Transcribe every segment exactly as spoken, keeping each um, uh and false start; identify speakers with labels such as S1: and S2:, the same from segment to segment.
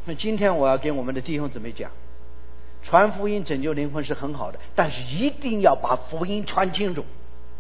S1: 今天我要跟我们的弟兄姊妹讲，传福音拯救灵魂是很好的，但是一定要把福音传清楚。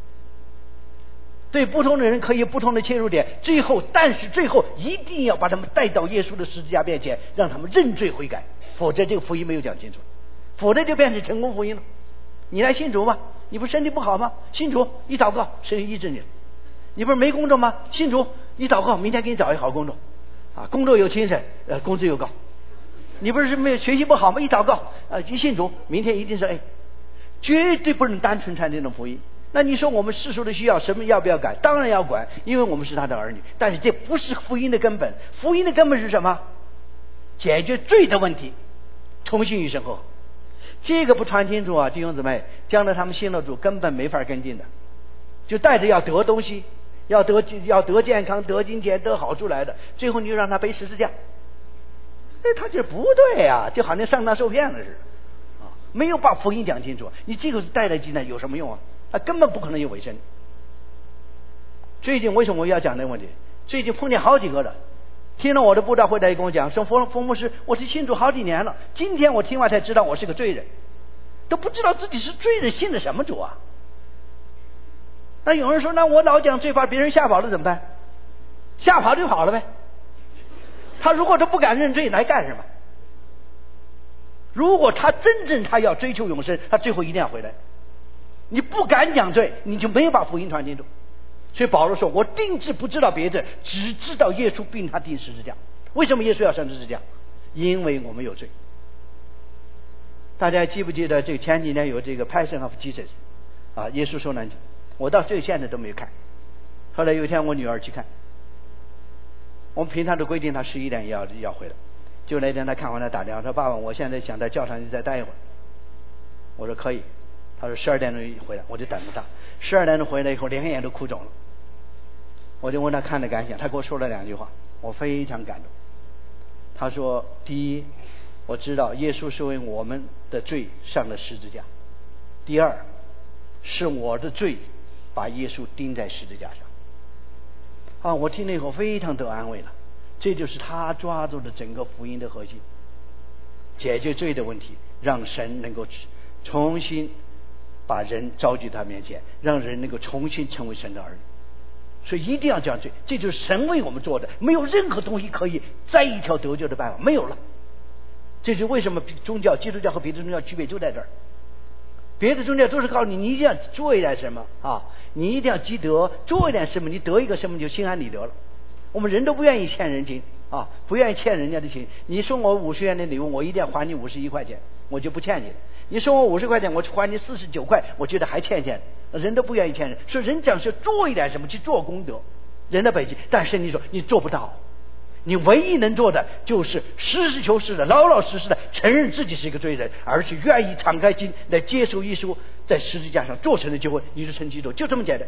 S1: 对不同的人可以有不同的切入点，最后但是最后一定要把他们带到耶稣的十字架面前，让他们认罪悔改，否则这个福音没有讲清楚，否则就变成成功福音了。你来信主吗？你不身体不好吗？信主，一祷告神医治你。你不是没工作吗？信主，一祷告明天给你找一好工作啊，工作有精神，呃，工资又高。你不是没有学习不好吗？一祷告呃，一信主，明天一定是哎，绝对不能单纯传这种福音。那你说我们世俗的需要什么要不要改？当然要管，因为我们是他的儿女。但是这不是福音的根本，福音的根本是什么？解决罪的问题，重新与神和好。这个不传清楚啊，弟兄姊妹，将来他们信了主根本没法跟进的，就带着要得东西，要得要得健康、得金钱、得好处来的，最后你就让他背十字架，哎，他这不对啊，就好像上当受骗了似的啊，没有把福音讲清楚，你这个是带来进来有什么用啊？他根本不可能有尾声。最近为什么我要讲这个问题？最近碰见好几个了，听了我的布道会，来跟我讲说，冯冯牧师，我是信主好几年了，今天我听完才知道我是个罪人，都不知道自己是罪人，信的什么主啊？那有人说，那我老讲罪，把别人吓跑了怎么办？吓跑就跑了呗。他如果都不敢认罪，来干什么？如果他真正他要追求永生，他最后一定要回来。你不敢讲罪，你就没有把福音传清楚。所以保罗说，我定志不知道别的，只知道耶稣并他钉十字架。为什么耶稣要上十字架？因为我们有罪。大家记不记得这个前几年有这个 Passion of Jesus 啊，耶稣受难记，我到这现在都没有看。后来有一天我女儿去看，我们平常的规定她十一点要要回来，就那天她看完了打电话说，爸爸，我现在想在教堂里再待一会儿。我说可以。他说十二点钟回来，我就等着他。十二点钟回来以后，两眼都哭肿了。我就问他看的感想，他给我说了两句话，我非常感动。他说：第一，我知道耶稣是为我们的罪上了十字架；第二，是我的罪把耶稣钉在十字架上。啊，我听了以后非常得安慰了。这就是他抓住的整个福音的核心，解决罪的问题，让神能够重新把人召集他面前，让人能够重新成为神的儿女。所以一定要讲罪，这就是神为我们做的，没有任何东西可以再一条得救的办法，没有了。这是为什么宗教基督教和别的宗教区别就在这儿。别的宗教都是告诉你，你一定要做一点什么啊，你一定要积德，做一点什么，你得一个什么就心安理得了。我们人都不愿意欠人情啊，不愿意欠人家的情。你送我五十元的礼物，我一定要还你五十一块钱，我就不欠你了。你送我五十块钱，我还你四十九块，我觉得还欠欠。人都不愿意欠人，所以人讲是做一点什么去做功德，人的本性。但是你说你做不到，你唯一能做的就是实事求是的、老老实实的承认自己是一个罪人，而且愿意敞开心来接受耶稣在十字架上做成的救恩，你是成基督，就这么简单。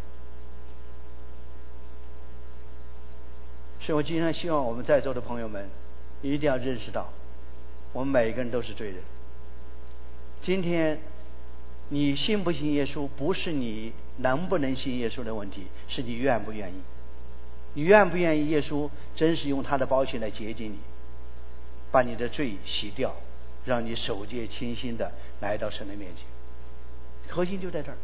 S1: 所以我今天希望我们在座的朋友们一定要认识到，我们每一个人都是罪人。今天你信不信耶稣，不是你能不能信耶稣的问题，是你愿不愿意。你愿不愿意耶稣真是用他的宝血来洁净你，把你的罪洗掉，让你守洁清心的来到神的面前。核心就在这儿。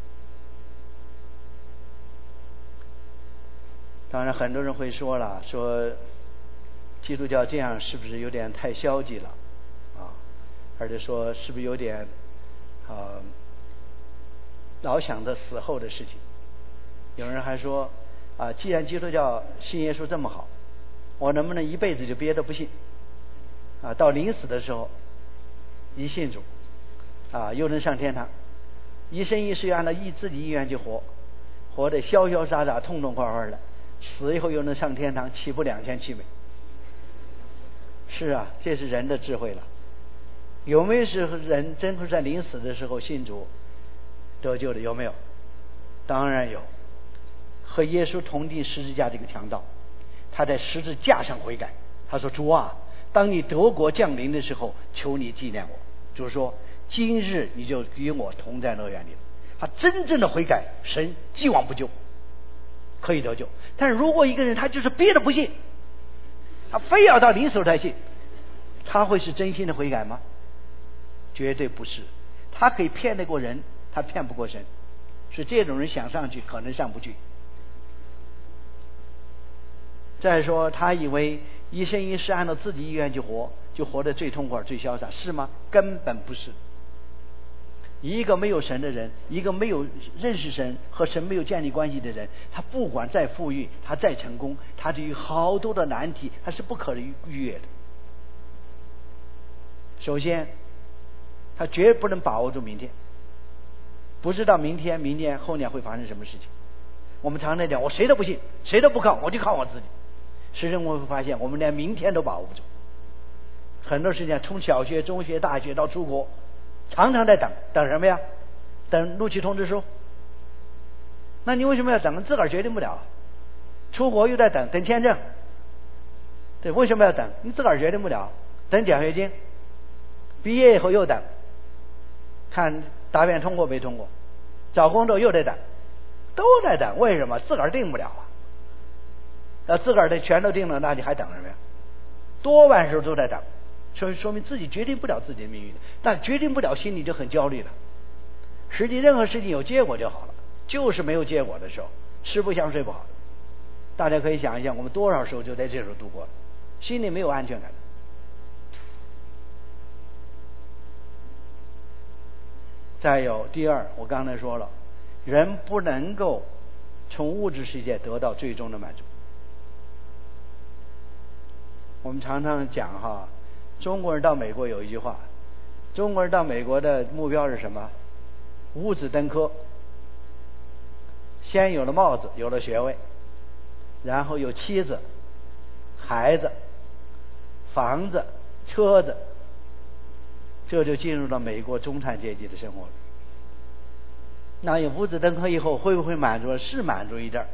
S1: 当然很多人会说了，说基督教这样是不是有点太消极了啊？而且说是不是有点啊老想着死后的事情。有人还说啊，既然基督教信耶稣这么好，我能不能一辈子就别的不信啊？到临死的时候一信主啊，又能上天堂，一生一世按照意自己意愿去活，活得潇潇洒洒、痛痛快快的，死以后又能上天堂，岂不两全其美？是啊，这是人的智慧了。有没有是人真是在临死的时候信主得救的？有没有？当然有。和耶稣同钉十字架这个强盗，他在十字架上悔改，他说：主啊，当你得国降临的时候，求你纪念我。主说：今日你就与我同在乐园里。他真正的悔改，神既往不咎，可以得救。但是如果一个人他就是憋着不信，他非要到临死才信， 他会是真心的悔改吗？绝对不是。他可以骗得过人，他骗不过神。是这种人想上去可能上不去。再说他以为一生一世按照自己意愿去活，就活得最痛快最潇洒，是吗？根本不是。一个没有神的人，一个没有认识神和神没有建立关系的人，他不管再富裕，他再成功，他对于好多的难题他是不可能逾越的。首先他绝不能把握住明天，不知道明天明年后年会发生什么事情。我们常常讲我谁都不信，谁都不靠，我就靠我自己。实际上我会发现我们连明天都把握不住。很多事情从小学中学大学到出国，常常在等等什么呀？等录取通知书。那你为什么要等？自个儿决定不了。出国又在等等签证，对，为什么要等？你自个儿决定不了。等奖学金，毕业以后又等，看答辩通过没通过，找工作又得等，都在等。为什么？自个儿定不了啊。要自个儿的全都定了，那你还等什么呀？多半时候都在等，所以说明自己决定不了自己的命运，但决定不了心里就很焦虑了。实际任何事情有结果就好了，就是没有结果的时候，吃不香睡不好。大家可以想一想，我们多少时候就在这时候度过了，心里没有安全感。再有第二，我刚才说了，人不能够从物质世界得到最终的满足。我们常常讲哈，中国人到美国有一句话，中国人到美国的目标是什么？五子登科，先有了帽子，有了学位，然后有妻子、孩子、房子、车子，这就进入了美国中产阶级的生活。那有五子登科以后会不会满足？是满足一点，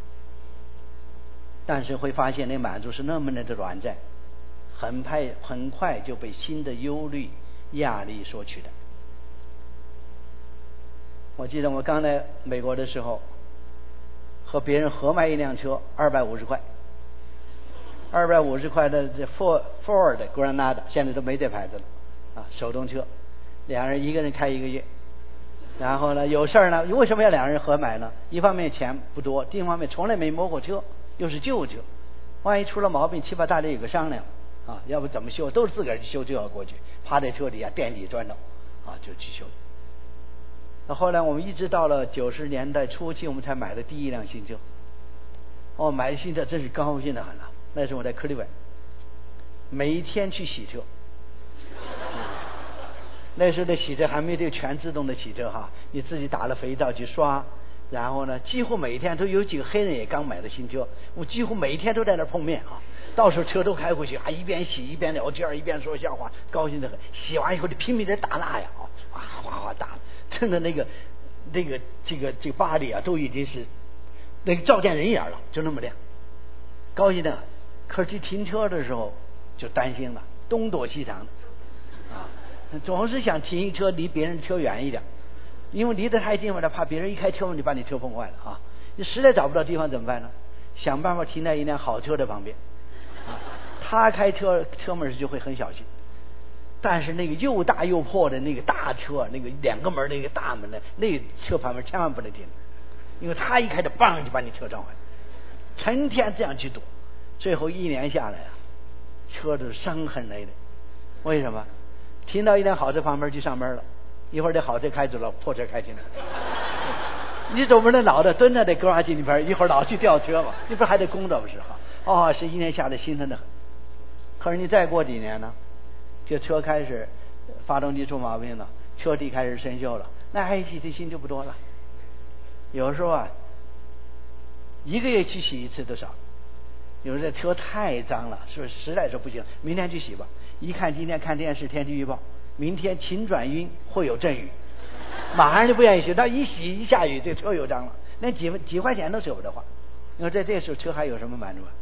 S1: 但是会发现那满足是那么的短暂，很快很快就被新的忧虑压力所取代。我记得我刚来美国的时候，和别人合买一辆车，二百五十块，二百五十块的这 Ford Ford Granada 现在都没这牌子了啊，手动车，两人一个人开一个月。然后呢，有事儿呢，为什么要两人合买呢？一方面钱不多，另一方面从来没摸过车，又是旧车，万一出了毛病，起码大家有个商量啊，要不怎么修，都是自个儿去修就要过去，趴在车底下垫底砖头啊，就去修。那后来我们一直到了九十年代初期，我们才买的第一辆新车。哦，买新车真是高兴的很了。那时候我在克利文，每一天去洗车。那时候的洗车还没有全自动的洗车哈，你自己打了肥皂去刷，然后呢，几乎每一天都有几个黑人也刚买的新车，我几乎每一天都在那碰面啊，到时候车都开回去啊，一边洗一边聊天，一边说笑话，高兴的很。洗完以后就拼命的打蜡呀，啊，哗哗打，趁着那个那个这个这个巴黎啊，都已经是那个照见人眼了，就那么亮，高兴的。可是去停车的时候就担心了，东躲西藏的啊。总是想停车离别人车远一点，因为离得太近了，怕别人一开车门就把你车碰坏了啊！你实在找不到地方怎么办呢？想办法停在一辆好车的旁边，啊，他开车车门时就会很小心，但是那个又大又破的那个大车，那个两个门那个大门的那个车旁边千万不能停，因为他一开就棒就把你车撞坏，成天这样去躲，最后一年下来啊，车都伤痕累累。为什么？停到一辆好车旁边去上班了，一会儿这好车开走了，破车开进来，你总不能老的蹲在这高压机里边，一会儿老去吊车嘛，你不是还得工作不是哈？哦，是一年下来心疼的很。可是你再过几年呢，这车开始发动机出毛病了，车底开始生锈了，那爱惜的心就不多了。有时候啊，一个月去洗一次都少。有时候这车太脏了，是不是实在是不行？明天去洗吧。一看今天看电视天气预报，明天晴转阴会有阵雨，马上就不愿意洗。但一洗一下雨，这车又脏了，连几几块钱都舍不得花。你说在这时候车还有什么满足啊？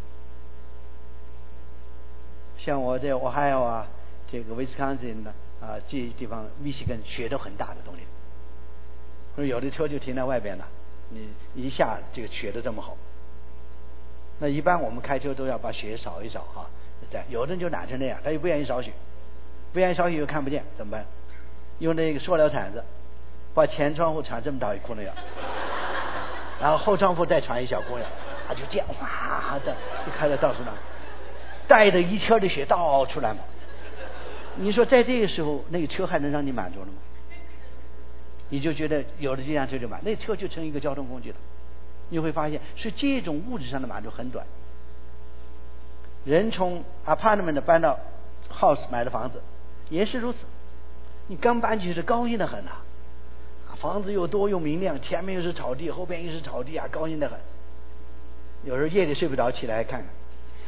S1: 像我这我还有啊，这个威斯康星的啊，这地方密西根雪都很大的东西，说有的车就停在外边了，你一下这个雪都这么厚。那一般我们开车都要把雪扫一扫哈， 对，有的人就懒成那样，他又不愿意扫雪，不愿意扫雪又看不见，怎么办？用那个塑料铲子把前窗户铲这么大一窟窿眼，然后后窗户再铲一小窟窿眼，他就这样哗的就开到到处那，带着一车的雪到处来嘛。你说在这个时候，那个车还能让你满足了吗？你就觉得有了这辆车就满，那车就成一个交通工具了。你会发现，是这种物质上的满足很短。人从 apartment 搬到 house 买的房子也是如此，你刚搬去是高兴的很啊，房子又多又明亮，前面又是草地，后边又是草地啊，高兴的很。有时候夜里睡不着，起来看看。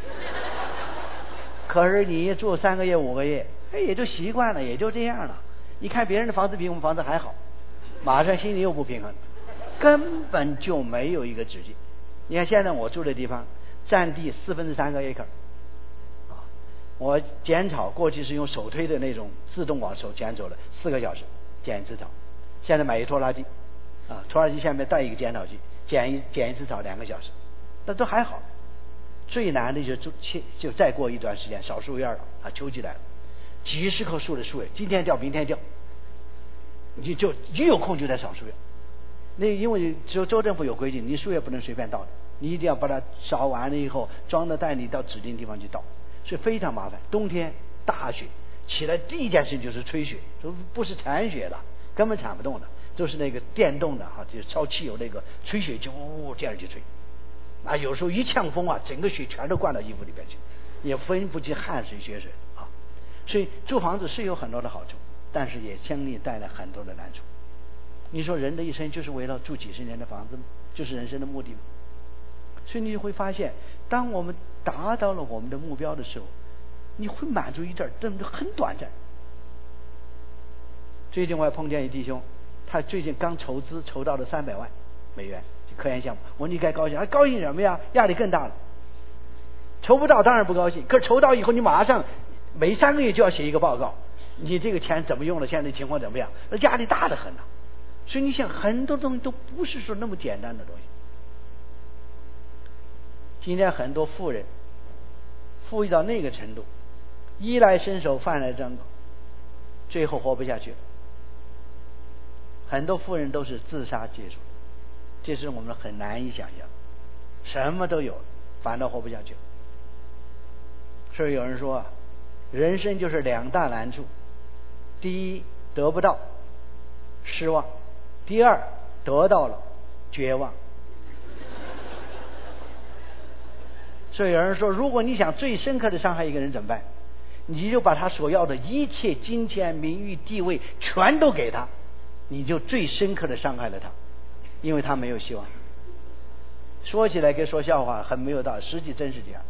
S1: 可是你住三个月五个月，哎，也就习惯了，也就这样了。你看别人的房子比我们房子还好，马上心里又不平衡，根本就没有一个止境。你看现在我住的地方，占地四分之三个 acre， 啊，我剪草过去是用手推的那种自动往手剪走了，四个小时剪一次草。现在买一拖拉机，啊，拖拉机下面带一个剪草机，剪一剪一次草两个小时，那都还好。最难的就就就再过一段时间，扫树叶了啊，秋季来了，几十棵树的树叶，今天掉明天掉，你就一有空就在扫树叶。那因为州州政府有规定，你树叶不能随便倒的，你一定要把它扫完了以后装到袋里到指定地方去倒，所以非常麻烦。冬天大雪起来，第一件事就是吹雪，不是铲雪了，根本铲不动的，都是那个电动的哈，就烧汽油那个吹雪就呜这样去吹。啊，有时候一呛风啊，整个雪全都灌到衣服里边去，也分不清汗水血水啊。所以住房子是有很多的好处，但是也相应带来很多的难处。你说人的一生就是为了住几十年的房子吗？就是人生的目的吗？所以你会发现，当我们达到了我们的目标的时候，你会满足一阵，真的很短暂。最近我还碰见一弟兄，他最近刚筹资筹到了三百万美元。科研项目，我说你该高兴，还高兴什么呀？压力更大了。筹不到当然不高兴，可是筹到以后，你马上每三个月就要写一个报告，你这个钱怎么用了？现在情况怎么样？那压力大得很了。所以你想，很多东西都不是说那么简单的东西。今天很多富人富裕到那个程度，衣来伸手，饭来张口，最后活不下去了。很多富人都是自杀结束。这是我们很难以想象，什么都有，反倒活不下去。所以有人说啊，人生就是两大难处：第一，得不到，失望；第二，得到了，绝望。所以有人说，如果你想最深刻的伤害一个人怎么办？你就把他所要的一切金钱、名誉、地位全都给他，你就最深刻的伤害了他。因为他没有希望。说起来跟说笑话很没有道理，实际真是这样。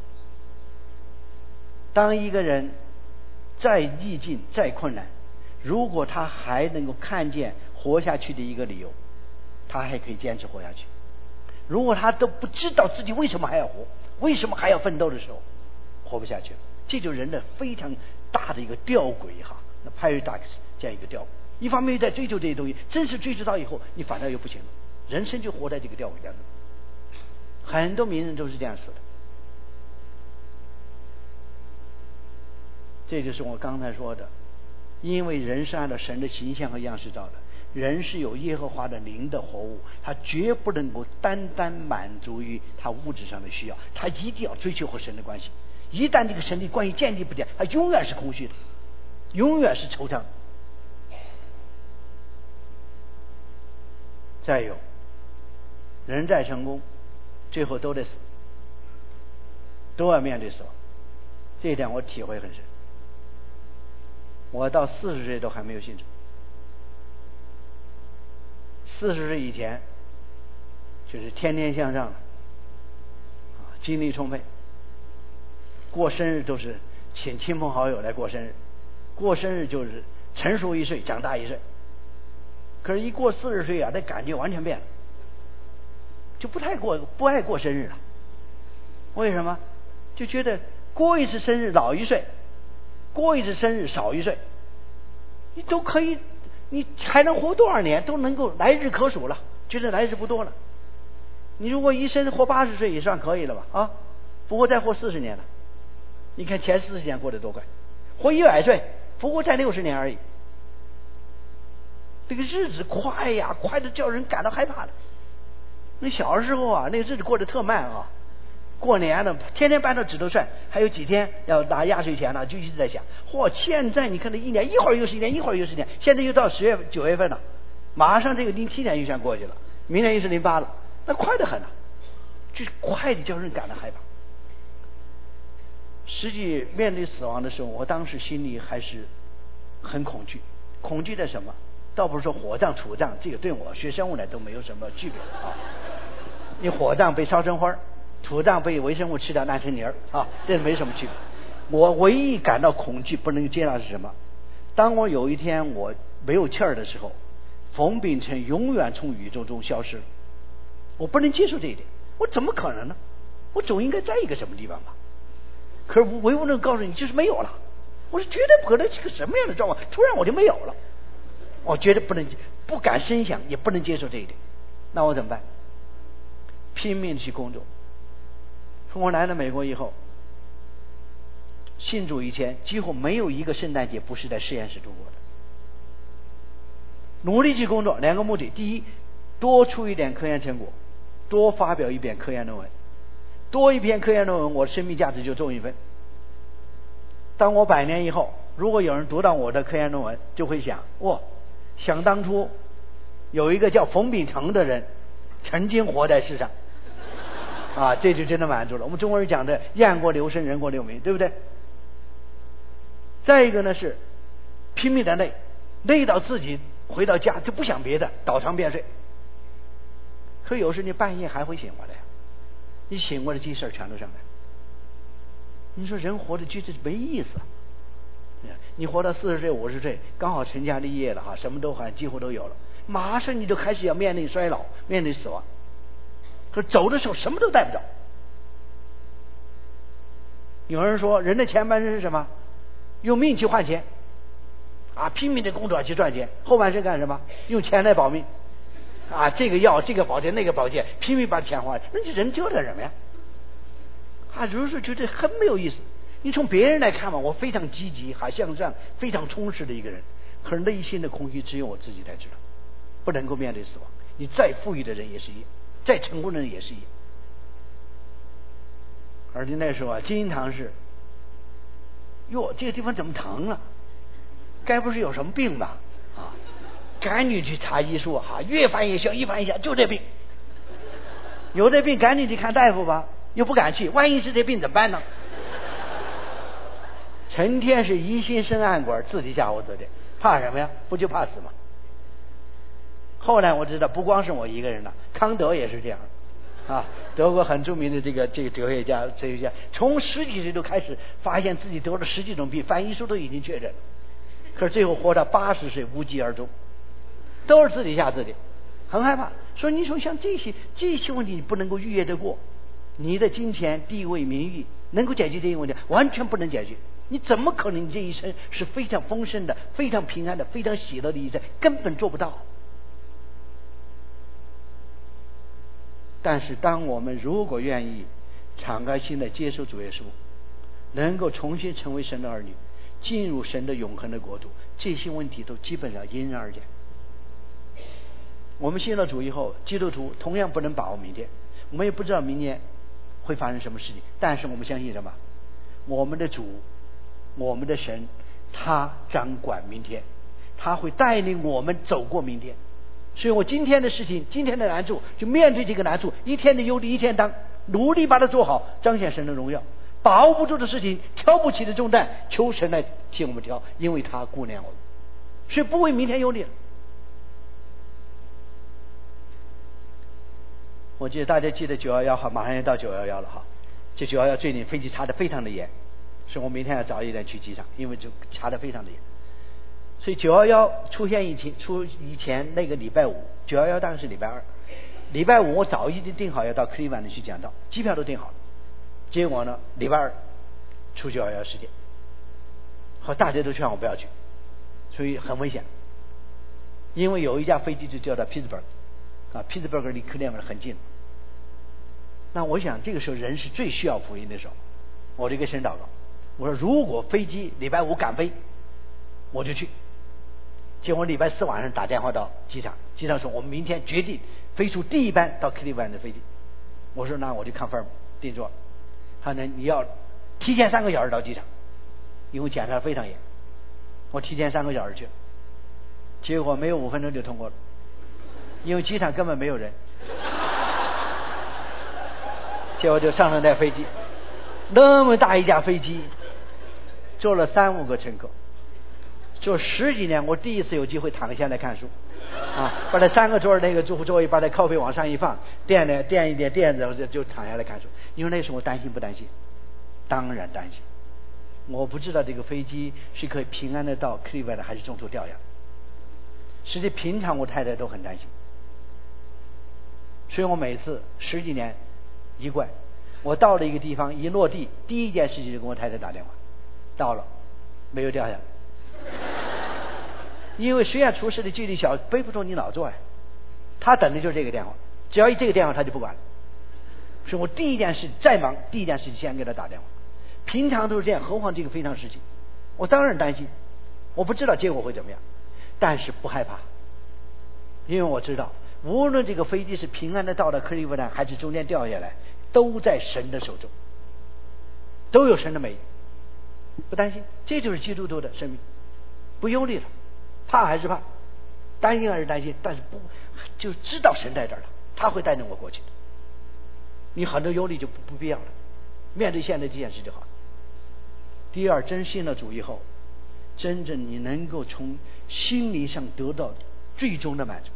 S1: 当一个人再逆境再困难，如果他还能够看见活下去的一个理由，他还可以坚持活下去。如果他都不知道自己为什么还要活，为什么还要奋斗的时候，活不下去了。这就是人的非常大的一个吊诡哈，那 paradox 这样一个吊诡。一方面在追求这些东西，真是追求到以后，你反倒又不行了，人生就活在这个吊诡当中。很多名人都是这样死的。这就是我刚才说的，因为人是按照神的形象和样式造的，人是有耶和华的灵的活物，他绝不能够单单满足于他物质上的需要，他一定要追求和神的关系。一旦这个神的关系建立不了，他永远是空虚的，永远是惆怅。再有，人再成功，最后都得死，都要面对死亡。这一点我体会很深。我到四十岁都还没有信主，四十岁以前就是天天向上了，啊，精力充沛，过生日都是请亲朋好友来过生日，过生日就是成熟一岁，长大一岁。可是，一过四十岁啊，那感觉完全变了，就不太过，不爱过生日了。为什么？就觉得过一次生日老一岁，过一次生日少一岁，你都可以，你还能活多少年？都能够来日可数了，觉得来日不多了。你如果一生活八十岁也算可以了吧？啊，不过再活四十年了， 你看前四十年过得多快，活一百岁，不过才六十年而已。这个日子快呀，快的叫人感到害怕的。那小时候啊，那个日子过得特慢啊。过年了，天天搬到指头算，还有几天要拿压岁钱了，就一直在想，嚯！现在你看这一年，一会儿又是一年，一会儿又是一年，现在又到十月九月份了，马上这个零七年又算过去了，明年又是零八了，那快得很了，就是快的叫人感到害怕。实际面对死亡的时候，我当时心里还是很恐惧，恐惧的什么？倒不是说火葬、土葬，这个对我学生物来都没有什么区别啊。你火葬被烧成花，土葬被微生物吃掉烂成泥儿啊，这没什么区别。我唯一感到恐惧不能接纳是什么？当我有一天我没有气儿的时候，冯秉辰永远从宇宙中消失了，我不能接受这一点。我怎么可能呢？我总应该在一个什么地方吧？可是唯物论告诉你就是没有了。我是绝对不可能是个什么样的状况，突然我就没有了。我觉得不能，不敢深想，也不能接受这一点。那我怎么办？拼命去工作。从我来了美国以后，信主以前几乎没有一个圣诞节不是在实验室度过的。努力去工作，两个目的：第一，多出一点科研成果，多发表一篇科研论文，多一篇科研论文，我的生命价值就重一分。当我百年以后，如果有人读到我的科研论文，就会想：哇，想当初有一个叫冯秉辰的人曾经活在世上啊，这就真的满足了。我们中国人讲的雁过留声，人过留名，对不对？再一个呢是拼命的累，累到自己回到家就不想别的，倒床便睡。可有时你半夜还会醒过来，你醒过来这事儿全都上来。你说人活着就是没意思。你活到四十岁五十岁，刚好成家立业了哈，什么都好像几乎都有了，马上你就开始要面临衰老，面临死亡。可走的时候什么都带不着。有人说人的前半生是什么？用命去换钱啊，拼命的工作去赚钱。后半生干什么？用钱来保命啊，这个药这个保健那个保健，拼命把钱花。那你人折腾什么呀？啊，有时候觉得很没有意思。你从别人来看嘛，我非常积极还向上，非常充实的一个人，可是内心的空虚只有我自己才知道，不能够面对死亡。你再富裕的人也是一样，再成功的人也是一样。而且那时候啊，经常是，哟，这个地方怎么疼了？该不是有什么病吧？啊，赶紧去查医书哈、啊，越翻越小，一翻一下就这病。有这病赶紧去看大夫吧，又不敢去，万一是这病怎么办呢？成天是疑心生暗鬼，自己吓唬自己，怕什么呀？不就怕死吗？后来我知道，不光是我一个人了，康德也是这样啊。德国很著名的这个这个哲学家、哲学家，从十几岁就开始发现自己得了十几种病，翻医书都已经确诊了，可是最后活到八十岁无疾而终，都是自己吓自己，很害怕。所以你说像这些这些问题，你不能够逾越得过。你的金钱、地位、名誉能够解决这些问题，完全不能解决。你怎么可能这一生是非常丰盛的、非常平安的、非常喜乐的一生？根本做不到。但是当我们如果愿意敞开心来接受主耶稣，能够重新成为神的儿女，进入神的永恒的国度，这些问题都基本上迎刃而解。我们信了主以后，基督徒同样不能把握明天，我们也不知道明年会发生什么事情，但是我们相信什么？我们的主，我们的神，他掌管明天，他会带领我们走过明天。所以我今天的事情，今天的难处，就面对这个难处，一天的忧虑一天当，努力把它做好，彰显神的荣耀。把握不住的事情，挑不起的重担，求神来替我们挑，因为他顾念我们，所以不为明天忧虑了。我记得大家记得九幺幺哈，马上要到九幺幺了哈。这九幺幺最近飞机查得非常的严，所以我明天要早一点去机场，因为就查得非常的严。所以九幺幺出现以前，出以前那个礼拜五，九幺幺当然是礼拜二。礼拜五我早已经订好要到克利夫兰去讲道，机票都订好了。结果呢，礼拜二出九幺幺事件，好，大家都劝我不要去，所以很危险。因为有一架飞机就叫到 Pittsburgh 啊 ，Pittsburgh 离克利夫兰很近。那我想这个时候人是最需要福音的时候，我就给神祷告， 我说如果飞机礼拜五赶飞，我就去。结果礼拜四晚上打电话到机场，机场说我们明天决定飞出第一班到克利夫兰的飞机。我说那我就 confirm 定做。他说你要提前三个小时到机场，因为检查非常严。我提前三个小时去，结果没有五分钟就通过了，因为机场根本没有人。结果就上了那飞机，那么大一架飞机，坐了三五个乘客，坐十几年，我第一次有机会躺下来看书啊，把那三个桌那个座座椅把那靠背往上一放，垫呢垫一点垫子，就就躺下来看书。因为那时候我担心不担心？当然担心。我不知道这个飞机是可以平安的到克利夫兰还是中途掉下来。实际平常我太太都很担心，所以我每次十几年一贯，我到了一个地方一落地，第一件事情就跟我太太打电话，到了没有掉下来。因为虽然出事的距离小，背不住你老做呀。他等的就是这个电话，只要一这个电话他就不管了。所以我第一件事再忙，第一件事情先给他打电话。平常都是这样，何况这个非常时期，我当然担心，我不知道结果会怎么样，但是不害怕，因为我知道无论这个飞机是平安的到了克利夫兰还是中间掉下来，都在神的手中，都有神的美意，不担心。这就是基督徒的生命，不忧虑了。怕还是怕，担心还是担心，但是不就知道神在这儿了，他会带领我过去的。你很多忧虑就不不必要了，面对现在这件事就好。第二，真信了主以后，真正你能够从心灵上得到最终的满足。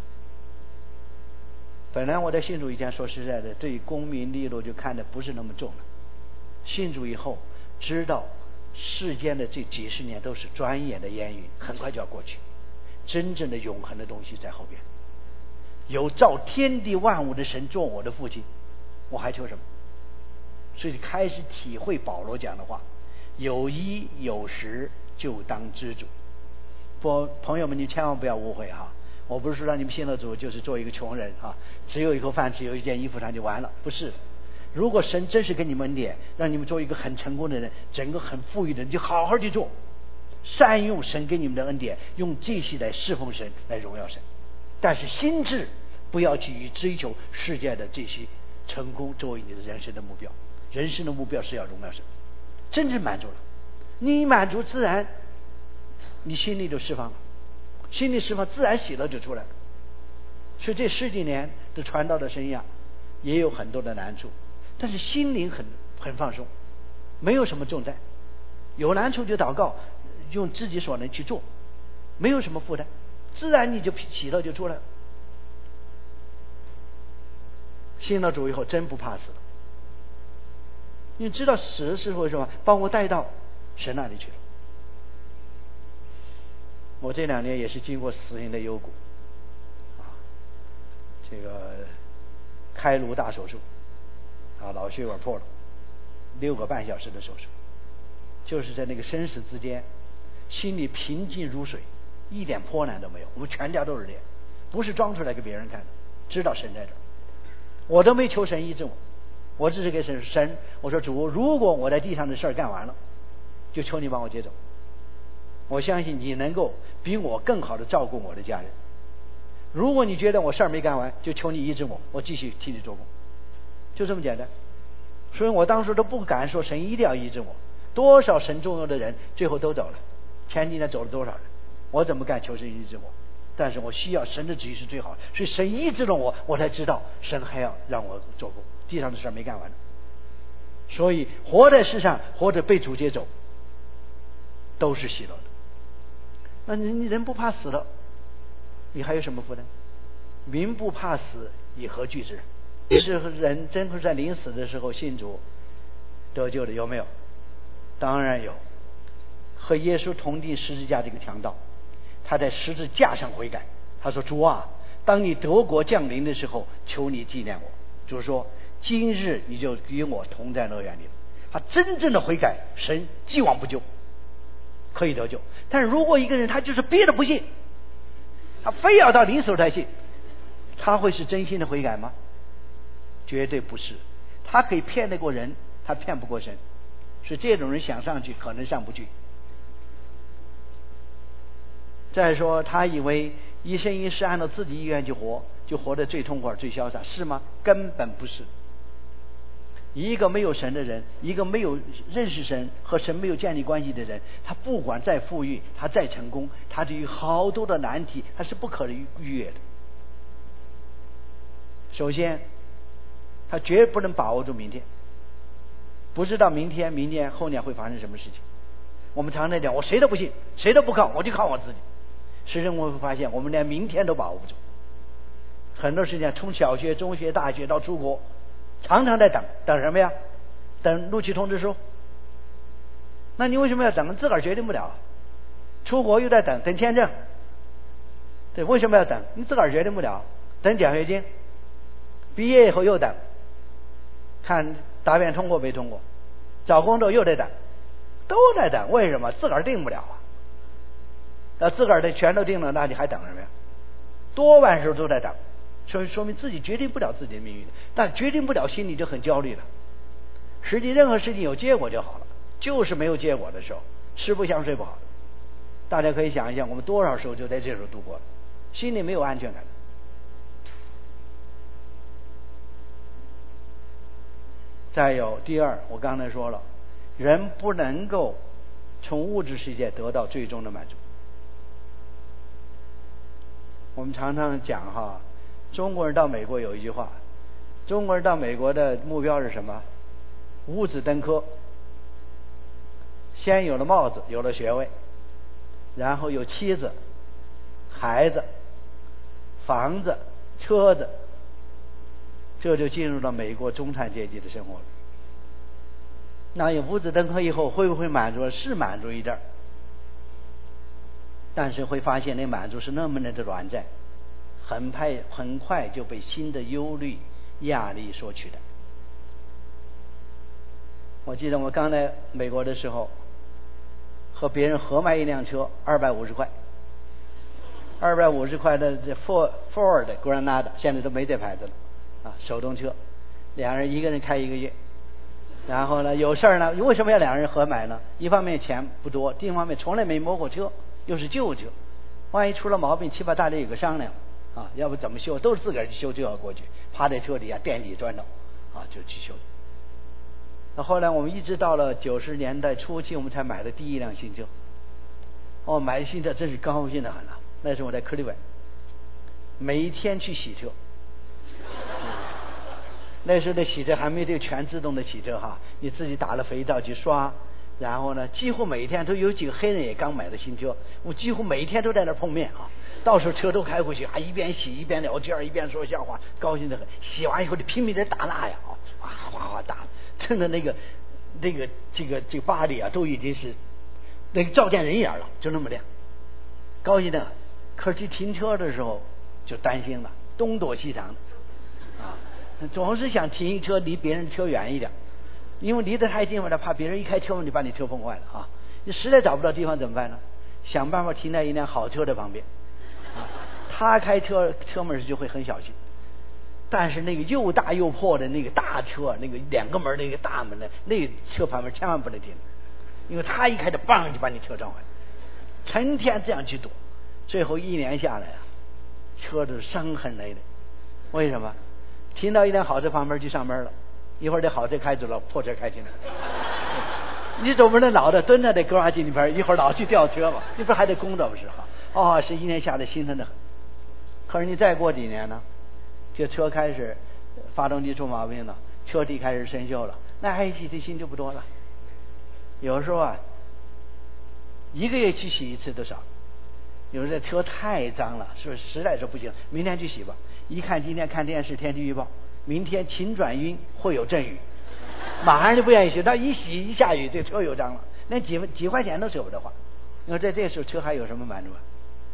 S1: 本来我在信主以前，说实在的，对功名利禄就看得不是那么重了。信主以后，知道世间的这几十年都是转眼的烟云，很快就要过去，真正的永恒的东西在后边。有造天地万物的神做我的父亲，我还求什么？所以开始体会保罗讲的话，有衣有食就当知足。不，朋友们，你千万不要误会哈，我不是说让你们信了主就是做一个穷人啊，只有一口饭，只有一件衣服上就完了，不是。如果神真是给你们恩典，让你们做一个很成功的人，整个很富裕的人，就好好去做，善用神给你们的恩典，用这些来侍奉神，来荣耀神。但是心智不要去以追求世界的这些成功作为你的人生的目标。人生的目标是要荣耀神，真正满足了，你满足自然你心里就释放了，心里释放自然喜乐就出来了。所以这十几年的传道的生涯也有很多的难处，但是心灵很很放松，没有什么重担，有难处就祷告，用自己所能去做，没有什么负担，自然你就喜乐就出来了。信了主以后真不怕死了，因为知道死是为什么把我带到神那里去了。我这两年也是经过死刑的幽谷啊，这个开颅大手术啊，脑血管破了，六个半小时的手术，就是在那个生死之间，心里平静如水，一点波澜都没有。我们全家都是这样，不是装出来给别人看的，知道神在这儿。我都没求神医治我，我只是给神神我说主，如果我在地上的事儿干完了，就求你帮我接走。我相信你能够比我更好的照顾我的家人。如果你觉得我事儿没干完，就求你医治我，我继续替你做工，就这么简单。所以我当时都不敢说神一定要医治我，多少神重要的人最后都走了，前几年走了多少人，我怎么敢求神医治我？但是我需要神的旨意是最好的，所以神医治了我，我才知道神还要让我做工，地上的事没干完。所以活在世上或者被主接走都是喜乐的。那你你人不怕死了，你还有什么负担？民不怕死，以何惧之？是人真是在临死的时候信主得救的，有没有？当然有。和耶稣同定十字架这个强盗，他在十字架上悔改，他说主啊，当你得国降临的时候，求你纪念我。主说今日你就与我同在乐园里了。他真正的悔改，神既往不咎，可以得救。但是如果一个人他就是憋着不信，他非要到临死才信，他会是真心的悔改吗？绝对不是。他可以骗得过人，他骗不过神。 是这种人想上去可能上不去。再说他以为一生一世按照自己意愿去活，就活得最痛快最潇洒，是吗？根本不是。一个没有神的人，一个没有认识神和神没有建立关系的人，他不管再富裕，他再成功，他对于好多的难题他是不可能逾越的。首先他绝不能把握住明天，不知道明天明年后年会发生什么事情。我们常常讲我谁都不信，谁都不靠，我就靠我自己。实际上我会发现我们连明天都把握不住。很多事情从小学中学大学到出国，常常在等，等什么呀？等录取通知书。那你为什么要等？自个儿决定不了。出国又在等，等签证。对，为什么要等？你自个儿决定不了。等奖学金。毕业以后又等，看答辩通过没通过。找工作又得等，都在等。为什么？自个儿定不了啊。那自个儿的全都定了，那你还等什么呀？多半时候都在等。所以说明自己决定不了自己的命运，但决定不了心里就很焦虑了。实际任何事情有结果就好了，就是没有结果的时候，吃不香睡不好。大家可以想一想，我们多少时候就在这时候度过了，心里没有安全感。再有第二，我刚才说了，人不能够从物质世界得到最终的满足。我们常常讲哈，中国人到美国有一句话，中国人到美国的目标是什么？五子登科。先有了帽子，有了学位，然后有妻子、孩子、房子、车子，这就进入了美国中产阶级的生活。那有五子登科以后会不会满足？是满足一点，但是会发现那满足是那么的短暂，很快很快就被新的忧虑压力所取代。我记得我刚来美国的时候，和别人合买一辆车，二百五十块，二百五十块的这 Ford Ford Granada 现在都没这牌子了啊，手动车，两人一个人开一个月。然后呢，有事儿呢，为什么要两人合买呢？一方面钱不多，另一方面从来没摸过车，又是旧车，万一出了毛病，起码大家有个商量啊，要不怎么修，都是自个儿去修就要过去，趴在车底下垫底砖头啊，就去修。那后来我们一直到了九十年代初期，我们才买的第一辆新车。哦，买新车真是高兴的很了。那时候我在克利文，每一天去洗车。那时候的洗车还没有全自动的洗车哈，你自己打了肥皂去刷，然后呢，几乎每一天都有几个黑人也刚买的新车，我几乎每一天都在那碰面啊，到时候车都开回去，还一边洗一边聊天，一边说笑话，高兴的很。洗完以后就拼命的打蜡呀，哗哗哗打，真的那个那个这个这个巴黎啊，都已经是那个照见人眼了，就那么亮，高兴的。可是去停车的时候就担心了，东躲西藏的啊。总是想停车离别人车远一点，因为离得太近了，怕别人一开车门就把你车碰坏了啊！你实在找不到地方怎么办呢？想办法停在一辆好车的旁边，啊、他开车车门时就会很小心，但是那个又大又破的那个大车，那个两个门那个大门的那个车旁边千万不能停，因为他一开就棒就把你车撞坏，成天这样去躲，最后一年下来啊，车都伤痕累累。为什么？停到一辆好车旁边去上班了，一会儿这好车开走了，破车开进来，你总不能老的蹲在这高压机里边，一会儿老去吊车嘛，你不是还得工作不是哈？哦，是一年下来心疼的很。可是你再过几年呢，这车开始发动机出毛病了，车体开始生锈了，那爱惜的心就不多了。有时候啊，一个月去洗一次都少。有时候这车太脏了，是不是实在是不行？明天去洗吧。一看今天看电视天气预报，明天晴转阴会有阵雨，马上就不愿意洗。但一洗一下雨，这车又脏了，连几几块钱都舍不得花。你说在这时候车还有什么满足啊？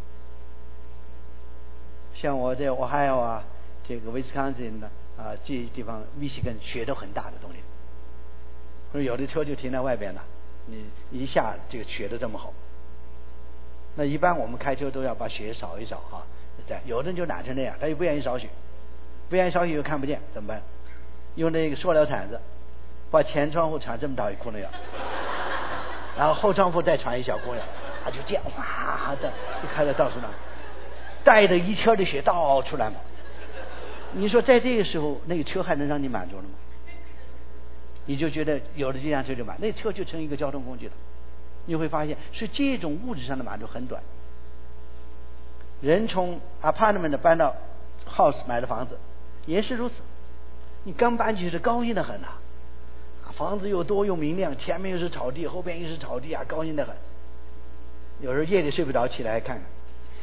S1: 像我这我还有啊，这个威斯康星的啊，这地方密西根雪都很大的东西，说有的车就停在外边了，你一下这个雪都这么厚。那一般我们开车都要把雪扫一扫哈，对，有的人就懒成那样，他又不愿意扫雪，不愿意扫雪又看不见，怎么办？用那个塑料铲子把前窗户穿这么大一窟窿眼，然后后窗户再穿一小窟窿眼，他就这样哗的就开到到处那，带着一车的血到处来嘛。你说在这个时候，那个车还能让你满足了吗？你就觉得有了这辆车就满，那车就成一个交通工具了。你会发现，是这种物质上的满足很短。人从 apartment 搬到 house 买的房子也是如此，你刚搬进去是高兴的很呐、啊，房子又多又明亮，前面又是草地，后边又是草地啊，高兴的很。有时候夜里睡不着，起来看看。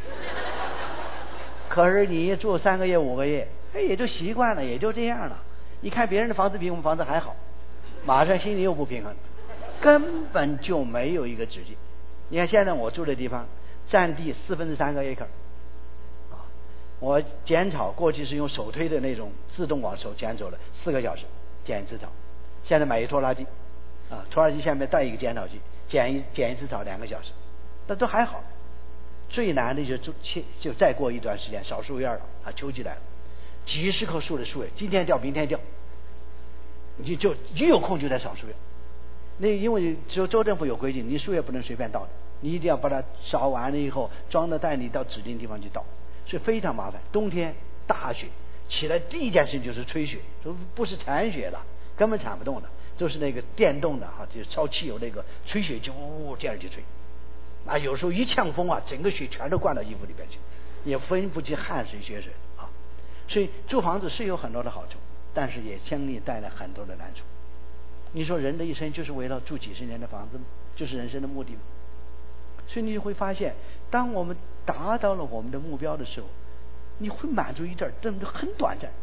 S1: 可是你住三个月五个月，哎，也就习惯了，也就这样了。你看别人的房子比我们房子还好，马上心里又不平衡，根本就没有一个止境。你看现在我住的地方，占地四分之三个 acre。我剪草过去是用手推的那种自动往手剪走了，四个小时剪一次草。现在买一拖拉机，啊，拖拉机下面带一个剪草机，剪一剪一次草两个小时，那都还好。最难的就就就再过一段时间扫树叶了啊，秋季来了，几十棵树的树叶，今天掉明天掉，你就一有空就在扫树叶。那因为州州政府有规定，你树叶不能随便倒的，你一定要把它扫完了以后装到袋里到指定地方去倒。是非常麻烦。冬天大雪起来，第一件事就是吹雪，不是铲雪了，根本铲不动的，都是那个电动的哈，就烧汽油那个吹雪就呜这样去吹。啊，有时候一呛风啊，整个雪全都灌到衣服里边去，也分不清汗水血水啊。所以住房子是有很多的好处，但是也相应带来很多的难处。你说人的一生就是为了住几十年的房子吗？就是人生的目的吗？所以你会发现，当我们达到了我们的目标的时候，你会满足一阵，真的很短暂。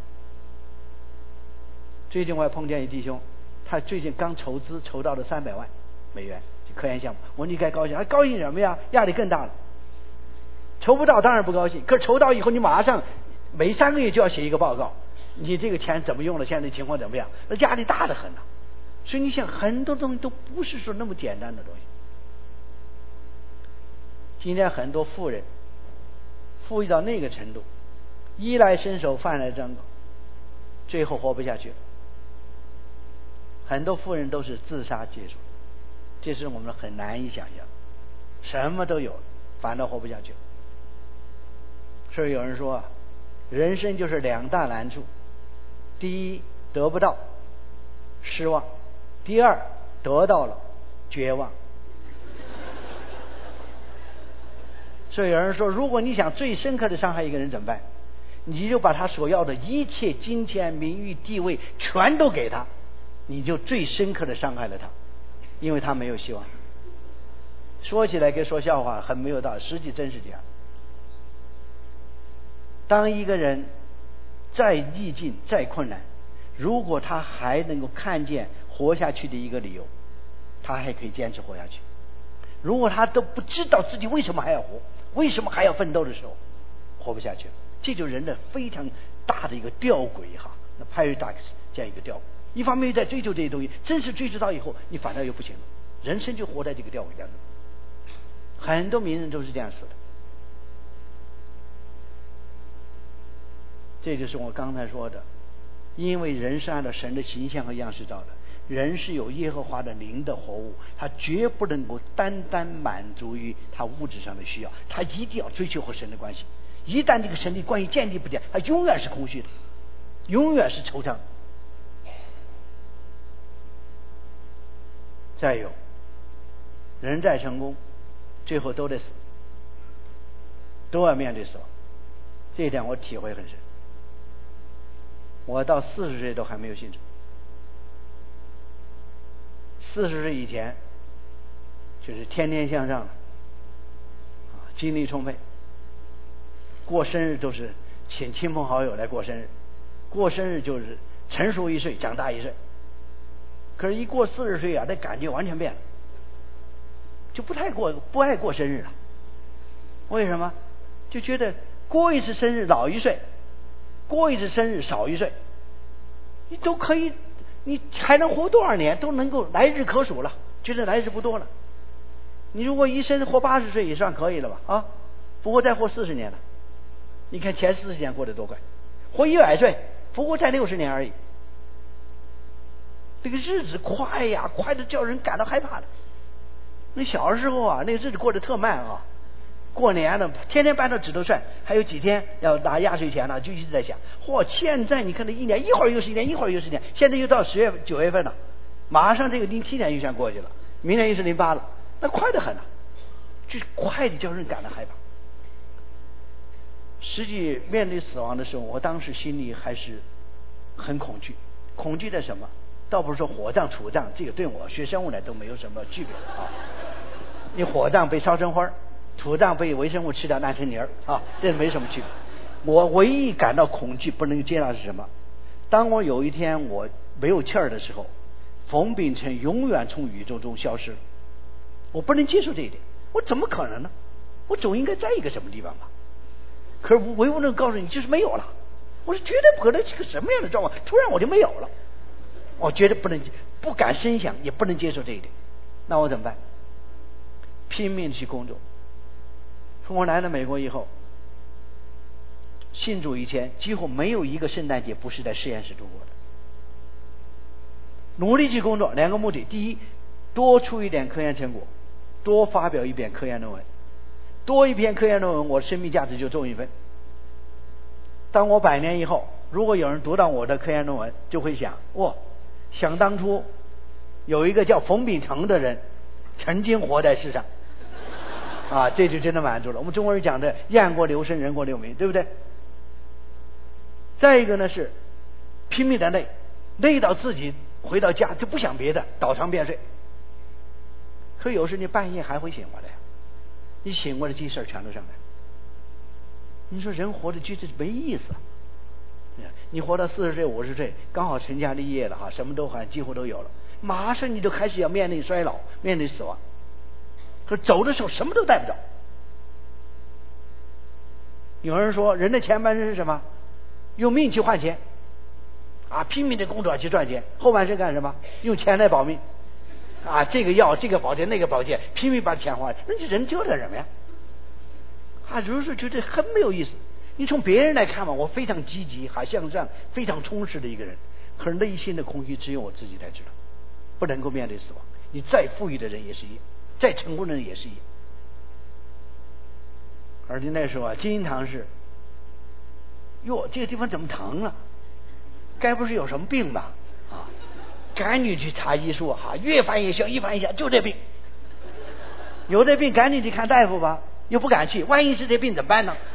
S1: 最近我还碰见一弟兄，他最近刚筹资筹到了三百万美元科研项目，我说你该高兴，还高兴什么呀？压力更大了。筹不到当然不高兴，可是筹到以后，你马上每三个月就要写一个报告，你这个钱怎么用了，现在情况怎么样？那压力大得很了、啊。所以你想，很多东西都不是说那么简单的东西。今天很多富人富裕到那个程度，衣来伸手饭来张口，最后活不下去了。很多富人都是自杀结束，这是我们很难以想象，什么都有了，反倒活不下去了。所以有人说啊，人生就是两大难处：第一，得不到，失望；第二，得到了，绝望。所以有人说，如果你想最深刻的伤害一个人怎么办？你就把他所要的一切金钱、名誉、地位全都给他，你就最深刻的伤害了他，因为他没有希望。说起来跟说笑话很没有道理，实际真是这样。当一个人再逆境、再困难，如果他还能够看见活下去的一个理由，他还可以坚持活下去。如果他都不知道自己为什么还要活，为什么还要奋斗的时候，活不下去了。这就是人的非常大的一个吊诡哈，那 paradox 这样一个吊诡。一方面在追求这些东西，真是追求到以后，你反倒又不行了，人生就活在这个吊诡当中。很多名人都是这样死的。这就是我刚才说的，因为人是按照神的形象和样式造的，人是有耶和华的灵的活物，他绝不能够单单满足于他物质上的需要，他一定要追求和神的关系。一旦这个神的关系建立不了，他永远是空虚的，永远是惆怅。再有，人再成功，最后都得死，都要面对死亡，这一点我体会很深。我到四十岁都还没有信主，四十岁以前就是天天向上，啊，精力充沛，过生日都是请亲朋好友来过生日，过生日就是成熟一岁，长大一岁。可是，一过四十岁啊，那感觉完全变了，就不太过，不爱过生日了。为什么？就觉得过一次生日老一岁，过一次生日少一岁，你都可以，你还能活多少年，都能够来日可数了，觉得来日不多了。你如果一生活八十岁也算可以了吧？啊，不过再活四十年了。你看前四十年过得多快，活一百岁，不过才六十年而已。 这个日子快呀，快的叫人感到害怕的。那小时候啊，那个日子过得特慢啊，过年了，天天搬到指头算，还有几天要拿压岁钱了，就一直在想，嚯！现在你看这一年，一会儿又是一年，一会儿又是一年，现在又到十月九月份了，马上这个零七年又算过去了，明年又是零八了，那快得很啊，就是快的叫人感到害怕。实际面对死亡的时候，我当时心里还是很恐惧。恐惧的什么？倒不是说火葬土葬，这个对我学生物来都没有什么区别啊。你火葬被烧成花，土葬被微生物吃掉烂成泥儿啊，这没什么区别。我唯一感到恐惧不能接纳是什么？当我有一天我没有气儿的时候，冯秉成永远从宇宙中消失了，我不能接受这一点。我怎么可能呢？我总应该在一个什么地方吧？可是唯物论告诉你就是没有了。我是绝对不可能是个什么样的状况，突然我就没有了。我觉得不能，不敢深想，也不能接受这一点。那我怎么办？拼命去工作。从我来了美国以后，信主以前几乎没有一个圣诞节不是在实验室度过的。努力去工作，两个目的：第一，多出一点科研成果，多发表一篇科研论文，多一篇科研论文，我的生命价值就重一分。当我百年以后，如果有人读到我的科研论文，就会想：哇，想当初有一个叫冯秉成的人曾经活在世上啊，这就真的满足了。我们中国人讲的雁过留声，人过留名，对不对？再一个呢是拼命的累，累到自己回到家就不想别的，倒床便睡。可有时你半夜还会醒过来，你醒过来这事儿全都上来。你说人活着就是没意思。你活到四十岁五十岁，刚好成家立业了哈，什么都还几乎都有了，马上你就开始要面对衰老，面对死亡。可走的时候什么都带不着。有人说人的前半生是什么？用命去换钱啊，拼命的工作去赚钱。后半生干什么？用钱来保命啊，这个药这个保健那个保健，拼命把钱花。那这人折腾什么呀？啊，有时候觉得很没有意思。你从别人来看嘛，我非常积极还向上，非常充实的一个人，可是内心的空虚只有我自己才知道，不能够面对死亡。你再富裕的人也是一样，再成功的人也是一样。而且那时候啊，经常是，哟，这个地方怎么疼了？该不是有什么病吧？啊，赶紧去查医书哈，越翻越小，一翻一下就这病。有这病赶紧去看大夫吧，又不敢去，万一是这病怎么办呢？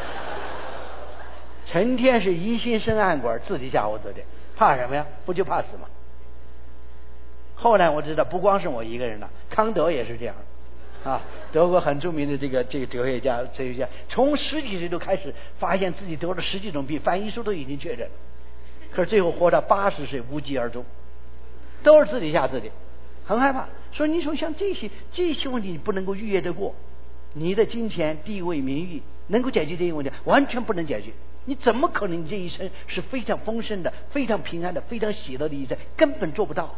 S1: 成天是疑心生暗鬼，自己吓唬自己，怕什么呀？不就怕死吗？后来我知道，不光是我一个人了，康德也是这样啊。德国很著名的这个这个哲学家、哲学家，从十几岁就开始发现自己得了十几种病，翻医书都已经确诊，可是最后活到八十岁无疾而终，都是自己吓自己，很害怕。所以你说像这些这些问题，你不能够逾越得过。你的金钱、地位、名誉能够解决这些问题，完全不能解决。你怎么可能这一生是非常丰盛的、非常平安的、非常喜乐的一生？根本做不到。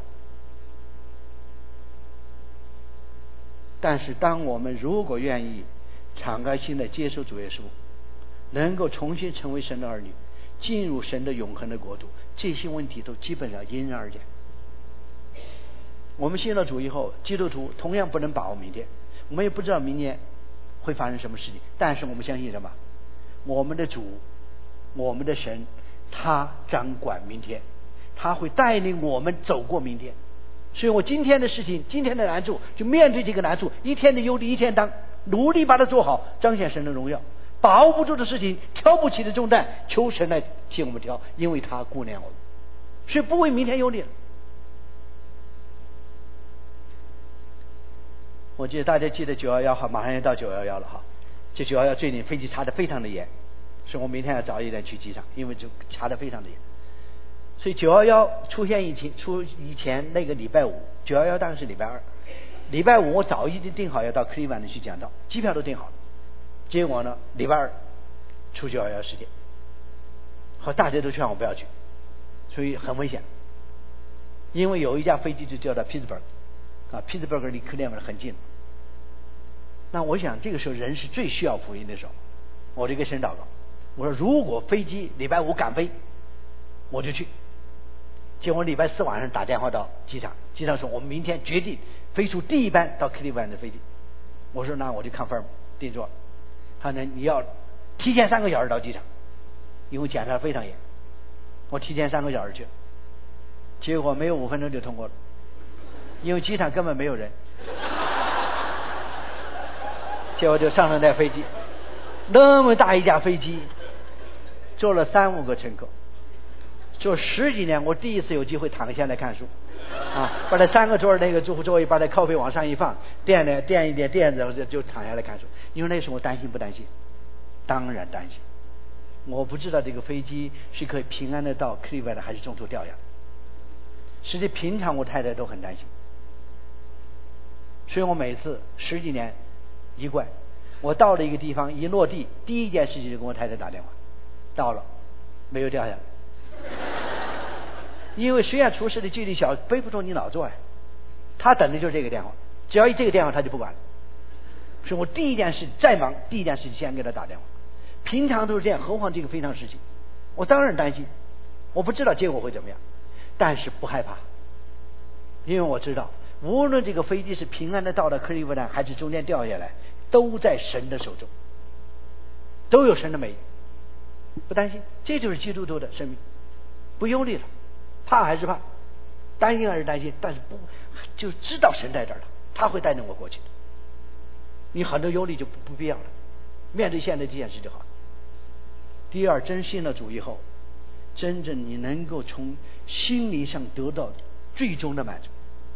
S1: 但是当我们如果愿意敞开心的接受主耶稣，能够重新成为神的儿女，进入神的永恒的国度，这些问题都基本上迎刃而解。我们信了主以后，基督徒同样不能把握明天，我们也不知道明年会发生什么事情，但是我们相信什么？我们的主，我们的神，他掌管明天，他会带领我们走过明天。所以我今天的事情，今天的难处，就面对这个难处，一天的忧虑一天当，努力把它做好，彰显神的荣耀。把握不住的事情，挑不起的重担，求神来替我们挑，因为他顾念我们，所以不为明天忧虑了。我记得大家记得九幺幺哈，马上要到九幺幺了哈。这九幺幺最近飞机查得非常的严，所以我明天要早一点去机场，因为就查得非常的严。所以九幺幺出现以前，出以前那个礼拜五，九幺幺当然是礼拜二。礼拜五我早已经订好要到克利湾的去讲道，机票都订好了。结果呢，礼拜二出九幺幺事件，和大家都劝我不要去，所以很危险。因为有一架飞机就叫到 Pittsburgh 啊 ，Pittsburgh 离克利湾很近。那我想这个时候人是最需要福音的时候，我就跟神祷告，我说如果飞机礼拜五赶飞，我就去。 结果礼拜四晚上打电话到机场，机场说我们明天决定飞出第一班到克利夫兰的飞机。我说那我就 confirm 定做。他说你要提前三个小时到机场，因为检查非常严。我提前三个小时去，结果没有五分钟就通过了，因为机场根本没有人。结果就上了那飞机，那么大一架飞机，坐了三五个乘客，坐十几年，我第一次有机会躺下来看书啊，把那三个桌那个座座椅把那靠背往上一放，垫呢垫一点垫子就就躺下来看书。因为那时候我担心不担心？当然担心。我不知道这个飞机是可以平安的到克利夫兰还是中途掉下来。实际平常我太太都很担心，所以我每次十几年一贯，我到了一个地方一落地，第一件事情就跟我太太打电话，到了没有掉下来。因为虽然出事的距离小，背不住你老做呀。他等的就是这个电话，只要一这个电话他就不管了。所以我第一件事再忙，第一件事情先给他打电话。平常都是这样，何况这个非常时期，我当然担心，我不知道结果会怎么样，但是不害怕，因为我知道无论这个飞机是平安的到了克利夫兰还是中间掉下来，都在神的手中，都有神的美意，不担心。这就是基督徒的生命，不忧虑了。怕还是怕，担心还是担心，但是不就知道神在这儿了，他会带领我过去的。你很多忧虑就不不必要了，面对现在这件事就好。第二，真信了主以后，真正你能够从心灵上得到最终的满足。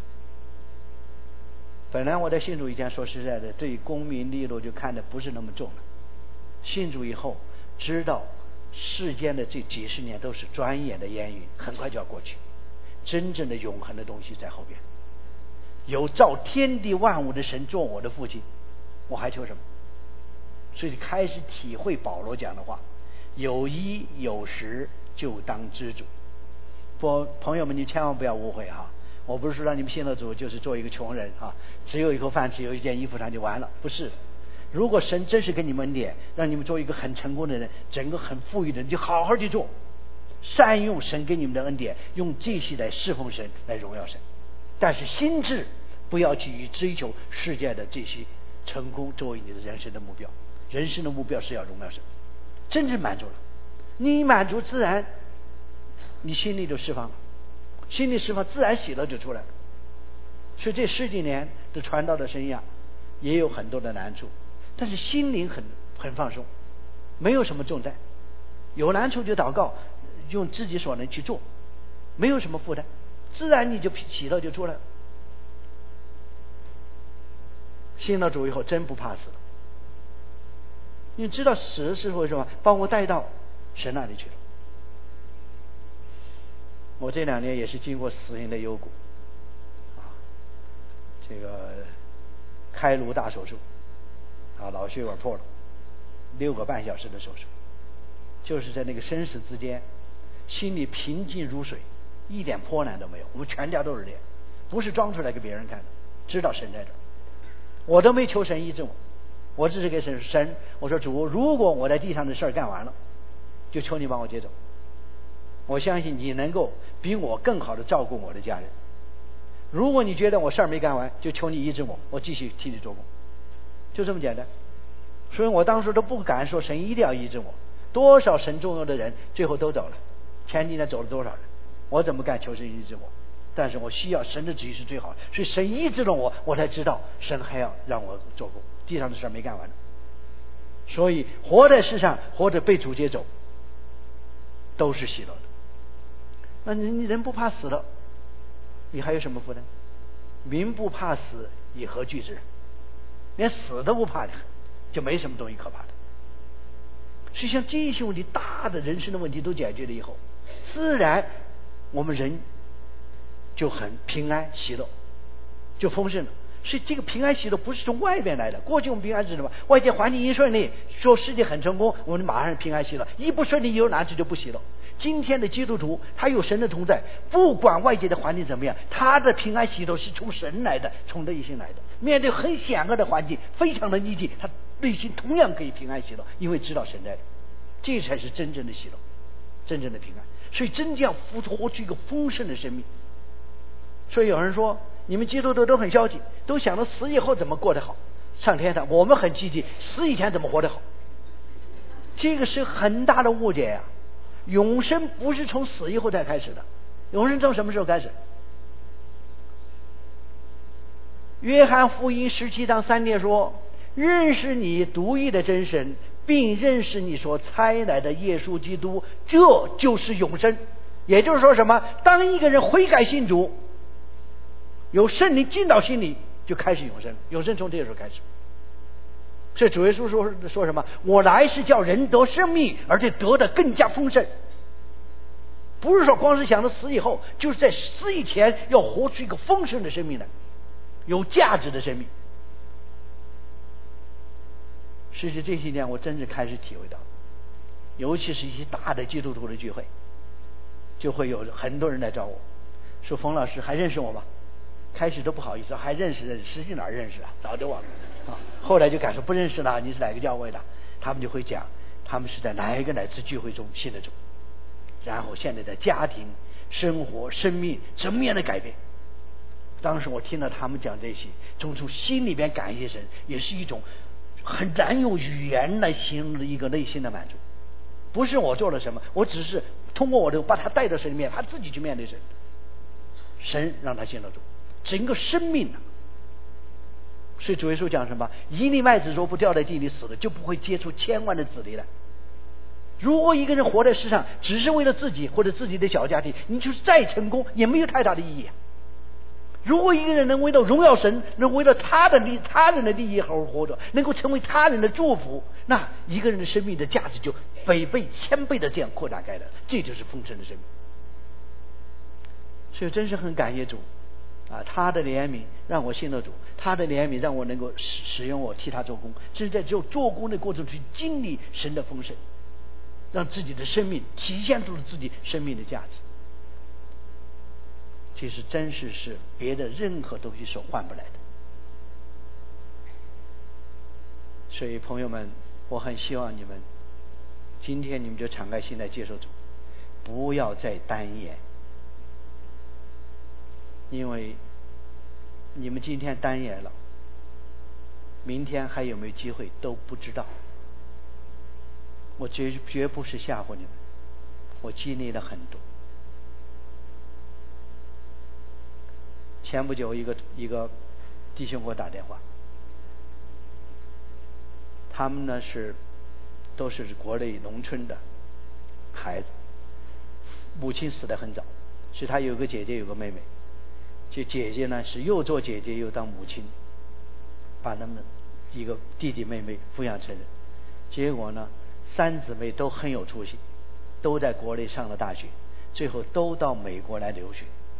S1: 本来我在信主以前，说实在的，对功名利禄就看得不是那么重了。信主以后，知道世间的这几十年都是转眼的烟云，很快就要过去，真正的永恒的东西在后边。有造天地万物的神做我的父亲，我还求什么？所以开始体会保罗讲的话，有衣有食就当知足。不，朋友们，你千万不要误会啊！我不是说让你们信了主就是做一个穷人啊，只有一口饭，只有一件衣服上就完了，不是。如果神真是给你们恩典，让你们做一个很成功的人，整个很富裕的人，就好好去做，善用神给你们的恩典，用这些来侍奉神，来荣耀神。但是心智不要去追求世界的这些成功作为你的人生的目标，人生的目标是要荣耀神。真正满足了，你满足自然你心里就释放了，心里释放自然喜乐就出来了。所以这十几年的传道的生涯也有很多的难处，但是心灵很很放松，没有什么重担，有难处就祷告，用自己所能去做，没有什么负担，自然你就喜乐就出来了。信了主以后真不怕死了，因为知道死是为什么把我带到神那里去了。我这两年也是经过死刑的幽谷啊，这个开颅大手术啊，脑血管破了，六个半小时的手术，就是在那个生死之间，心里平静如水，一点波澜都没有。我们全家都是这样，不是装出来给别人看的，知道神在这儿。我都没求神医治我，我只是给神神我说主，如果我在地上的事儿干完了，就求你帮我接走。我相信你能够比我更好的照顾我的家人。如果你觉得我事儿没干完，就求你医治我，我继续替你做工，就这么简单。所以我当时都不敢说神一定要医治我，多少神重要的人最后都走了，前几年走了多少人，我怎么敢求神医治我？但是我需要神的旨意是最好的，所以神医治了我，我才知道神还要让我做工，地上的事没干完。所以活在世上或者被主接走都是喜乐的。那你你人不怕死了，你还有什么负担？民不怕死，以何惧之？连死都不怕的，就没什么东西可怕的。所以像这些问题，大的人生的问题都解决了以后，自然我们人就很平安喜乐，就丰盛了。所以这个平安喜乐不是从外边来的。过去我们平安是什么？外界环境一顺利，说世界很成功，我们马上平安喜乐；一不顺利有难处就不喜乐。今天的基督徒他有神的同在，不管外界的环境怎么样，他的平安喜乐是从神来的，从内心来的。面对很险恶的环境，非常的逆境，他内心同样可以平安喜乐，因为知道神在的，这才是真正的喜乐，真正的平安。 所以真正要活出一个丰盛的生命。所以有人说，你们基督徒都很消极，都想着死以后怎么过得好，上天堂。我们很积极，死以前怎么活得好。这个是很大的误解呀、啊！永生不是从死以后才开始的，永生从什么时候开始？约翰福音十七章三节说：认识你独一的真神，并认识你所差来的耶稣基督，这就是永生。也就是说什么？当一个人悔改信主，有圣灵进到心里，就开始永生。永生从这个时候开始。所以主耶稣说说什么？我来是叫人得生命，而且得的更加丰盛。不是说光是想着死以后，就是在死以前要活出一个丰盛的生命来，有价值的生命。其实这些年我真是开始体会到，尤其是一些大的基督徒的聚会，就会有很多人来找我说：冯老师还认识我吗？开始都不好意思，还认识认识，实际哪认识啊？早就忘了啊。后来就敢说不认识了，你是哪个教会的？他们就会讲，他们是在哪一个哪次聚会中信的主，然后现在的家庭、生活、生命怎么样的改变。当时我听到他们讲这些，从从心里边感谢神，也是一种很难用语言来形容的一个内心的满足。不是我做了什么，我只是通过我的把他带到神里面，他自己去面对神，神让他信了主，整个生命啊。所以主耶稣讲什么？一粒麦子若不掉在地里死了，就不会结出千万的子粒来。如果一个人活在世上只是为了自己或者自己的小家庭，你就是再成功也没有太大的意义、啊。如果一个人能为了荣耀神，能为了他的利他人的利益而活着，能够成为他人的祝福，那一个人的生命的价值就百倍千倍的这样扩展开来，这就是丰盛的生命。所以真是很感谢主啊，他的怜悯让我信了主，他的怜悯让我能够使使用我替他做工，甚至在做做工的过程中去经历神的丰盛，让自己的生命体现出了自己生命的价值。其实真是是别的任何东西所换不来的。所以朋友们，我很希望你们今天你们就敞开心来接受主，不要再单言，因为你们今天单言了，明天还有没有机会都不知道。我绝绝不是吓唬你们，我经历了很多。前不久一个一个弟兄给我打电话，他们呢是都是国内农村的孩子，母亲死得很早，所以他有个姐姐有个妹妹，就姐姐呢是又做姐姐又当母亲，把他们一个弟弟妹妹抚养成人。结果呢三姊妹都很有出息，都在国内上了大学，最后都到美国来留学。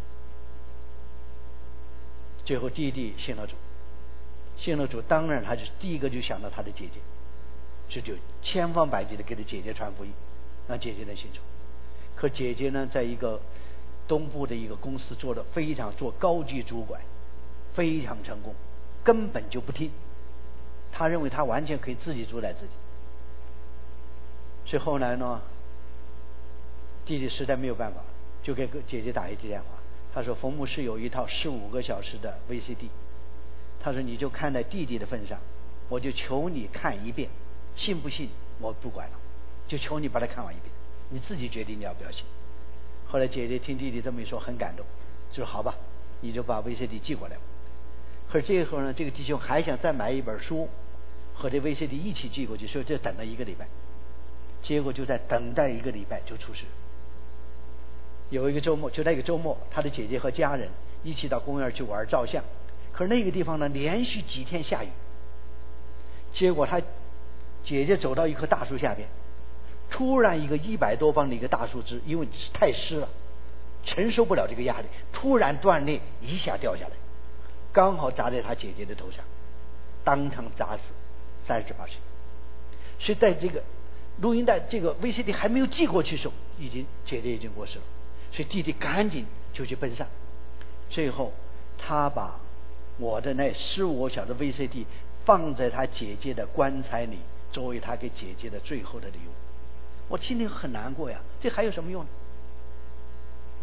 S1: 最后弟弟信了主，信了主当然他就第一个就想到他的姐姐，这就千方百计的给他姐姐传福音，让姐姐能信主。可姐姐呢在一个东部的一个公司做的非常做高级主管，非常成功，根本就不听，他认为他完全可以自己主宰自己。所以后来呢弟弟实在没有办法，就给姐姐打一通电话，他说冯牧师有一套十五个小时的 V C D， 他说你就看在弟弟的份上，我就求你看一遍，信不信我不管了，就求你把它看完一遍，你自己决定你要不要信。后来姐姐听弟弟这么一说很感动，就说好吧，你就把 V C D 寄过来。可是这个时候呢，这个弟兄还想再买一本书和这 V C D 一起寄过去，所以就等了一个礼拜，结果就在等待一个礼拜就出事。有一个周末，就在一个周末，他的姐姐和家人一起到公园去玩照相，可是那个地方呢连续几天下雨，结果他姐姐走到一棵大树下边，突然一个一百多磅的一个大树枝，因为太湿了承受不了这个压力，突然断裂一下掉下来，刚好砸在他姐姐的头上，当场砸死三十八岁。所以在这个录音带这个 V C D 还没有寄过去的时候，已经姐姐已经过世了，所以弟弟赶紧就去奔丧。最后他把我的那十五个小的 V C D 放在他姐姐的棺材里，作为他给姐姐的最后的礼物。我心里很难过呀，这还有什么用呢？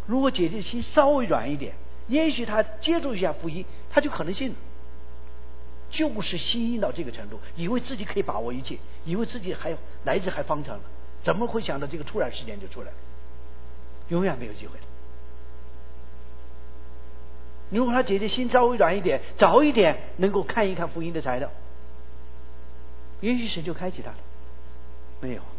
S1: 如果姐姐心稍微软一点，也许她接触一下福音，她就可能信了。就是心硬到这个程度，以为自己可以把握一切，以为自己还来日还方长了，怎么会想到这个突然事件就出来了？永远没有机会了。如果他姐姐心稍微软一点，早一点能够看一看福音的材料，也许神就开启他了。没有。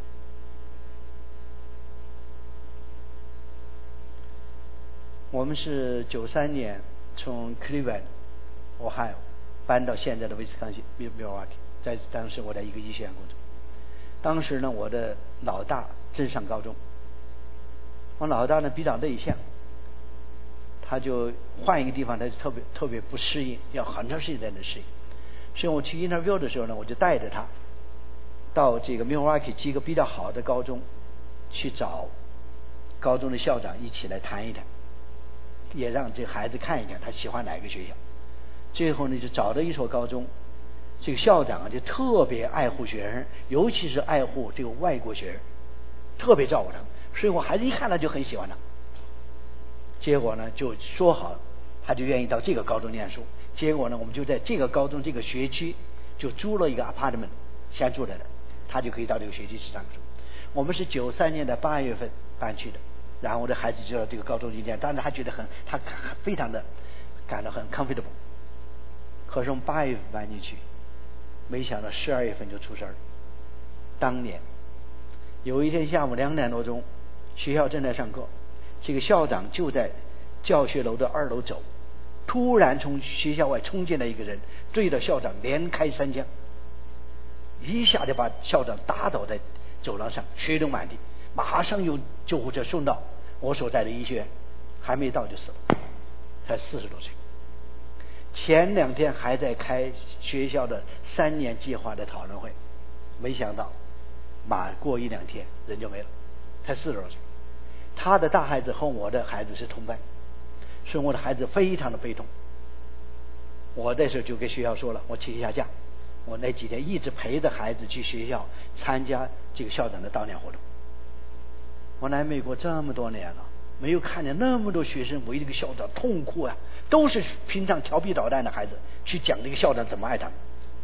S1: 我们是九三年从 Cleveland Ohio 搬到现在的威斯康星 Milwaukee， 在当时我在一个医学院工作。当时呢，我的老大正上高中，我老大呢比较内向，他就换一个地方，他就特别特别不适应，要很长时间才能适应。所以我去 interview 的时候呢，我就带着他到这个 Milwaukee 几个比较好的高中去找高中的校长一起来谈一谈，也让这个孩子看一看他喜欢哪个学校。最后呢，就找到一所高中，这个校长啊就特别爱护学生，尤其是爱护这个外国学生，特别照顾他们。所以我孩子一看他就很喜欢他。结果呢，就说好，他就愿意到这个高中念书。结果呢，我们就在这个高中这个学区就租了一个 apartment， 先住在那，他就可以到这个学区去上书。我们是九三年的八月份搬去的，然后我的孩子就到这个高中去念，当然他觉得很，他非常的感到很 comfortable。可是我们八月份搬进去，没想到十二月份就出事儿。当年有一天下午两点多钟，学校正在上课，这个校长就在教学楼的二楼走，突然从学校外冲进来一个人，对着校长连开三枪，一下就把校长打倒在走廊上，血流满地。马上有救护车送到我所在的医学院，还没到就死了，才四十多岁。前两天还在开学校的三年计划的讨论会，没想到马过一两天人就没了，才四十多岁。他的大孩子和我的孩子是同班，所以我的孩子非常的悲痛。我那时候就跟学校说了，我请一下假，我那几天一直陪着孩子去学校参加这个校长的悼念活动。我来美国这么多年了，没有看见那么多学生为这个校长痛哭啊，都是平常调皮捣蛋的孩子去讲这个校长怎么爱他们。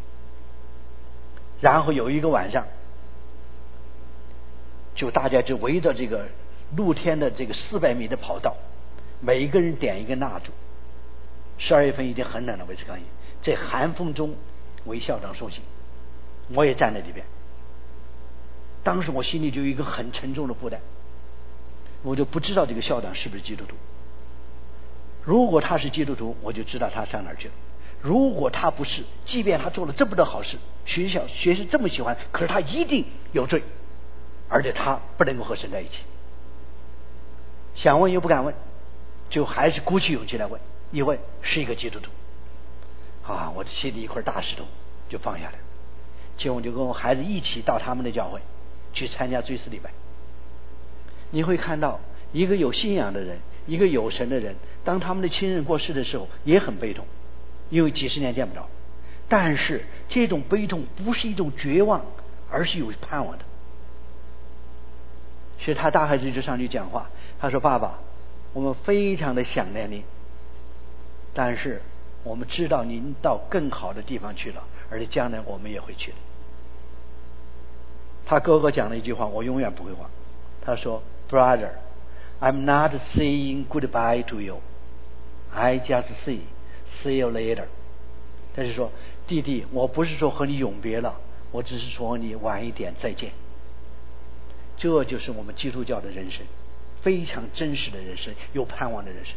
S1: 然后有一个晚上，就大家就围着这个露天的这个四百米的跑道，每一个人点一根蜡烛。十二月份已经很冷了，威斯康星，在寒风中为校长送行，我也站在里边。当时我心里就有一个很沉重的负担，我就不知道这个校长是不是基督徒。如果他是基督徒，我就知道他上哪儿去了；如果他不是，即便他做了这么多好事，学校学生这么喜欢，可是他一定有罪，而且他不能够和神在一起。想问又不敢问，就还是鼓起勇气来问。一问是一个基督徒，啊，我的心里一块大石头就放下来。结果我就跟我孩子一起到他们的教会去参加追思礼拜。你会看到一个有信仰的人，一个有神的人，当他们的亲人过世的时候也很悲痛，因为几十年见不着。但是这种悲痛不是一种绝望，而是有盼望的。所以他大孩子就上去讲话，他说：“爸爸，我们非常的想念您，但是我们知道您到更好的地方去了，而且将来我们也会去的。”他哥哥讲了一句话，我永远不会忘。他说 ：“Brother, I'm not saying goodbye to you. I just say see you later.” 他是说，弟弟，我不是说和你永别了，我只是说你晚一点再见。这就是我们基督教的人生，非常真实的人生，有盼望的人生。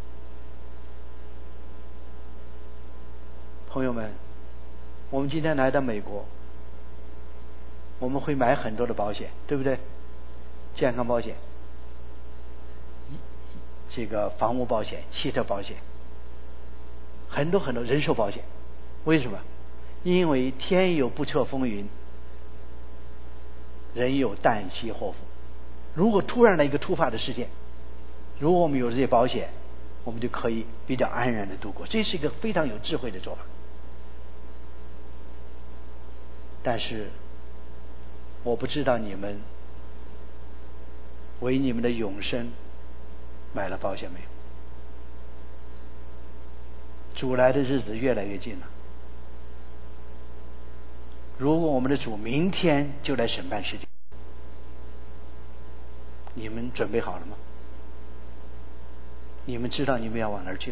S1: 朋友们，我们今天来到美国，我们会买很多的保险，对不对？健康保险、这个房屋保险、汽车保险，很多很多人寿保险。为什么？因为天有不测风云，人有旦夕祸福。如果突然的一个突发的事件，如果我们有这些保险，我们就可以比较安然的度过。这是一个非常有智慧的做法。但是我不知道你们为你们的永生买了保险没有？主来的日子越来越近了。如果我们的主明天就来审判世界，你们准备好了吗？你们知道你们要往哪儿去吗？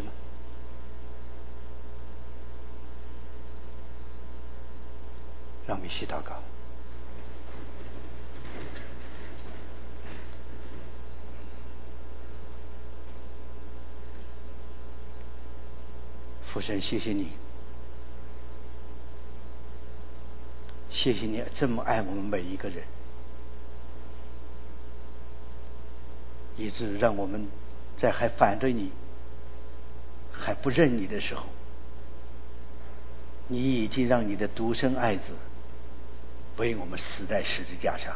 S1: 让我们一起祷告。父神，谢谢你，谢谢你这么爱我们每一个人，以致让我们在还反对你、还不认你的时候，你已经让你的独生爱子为我们死在十字架上，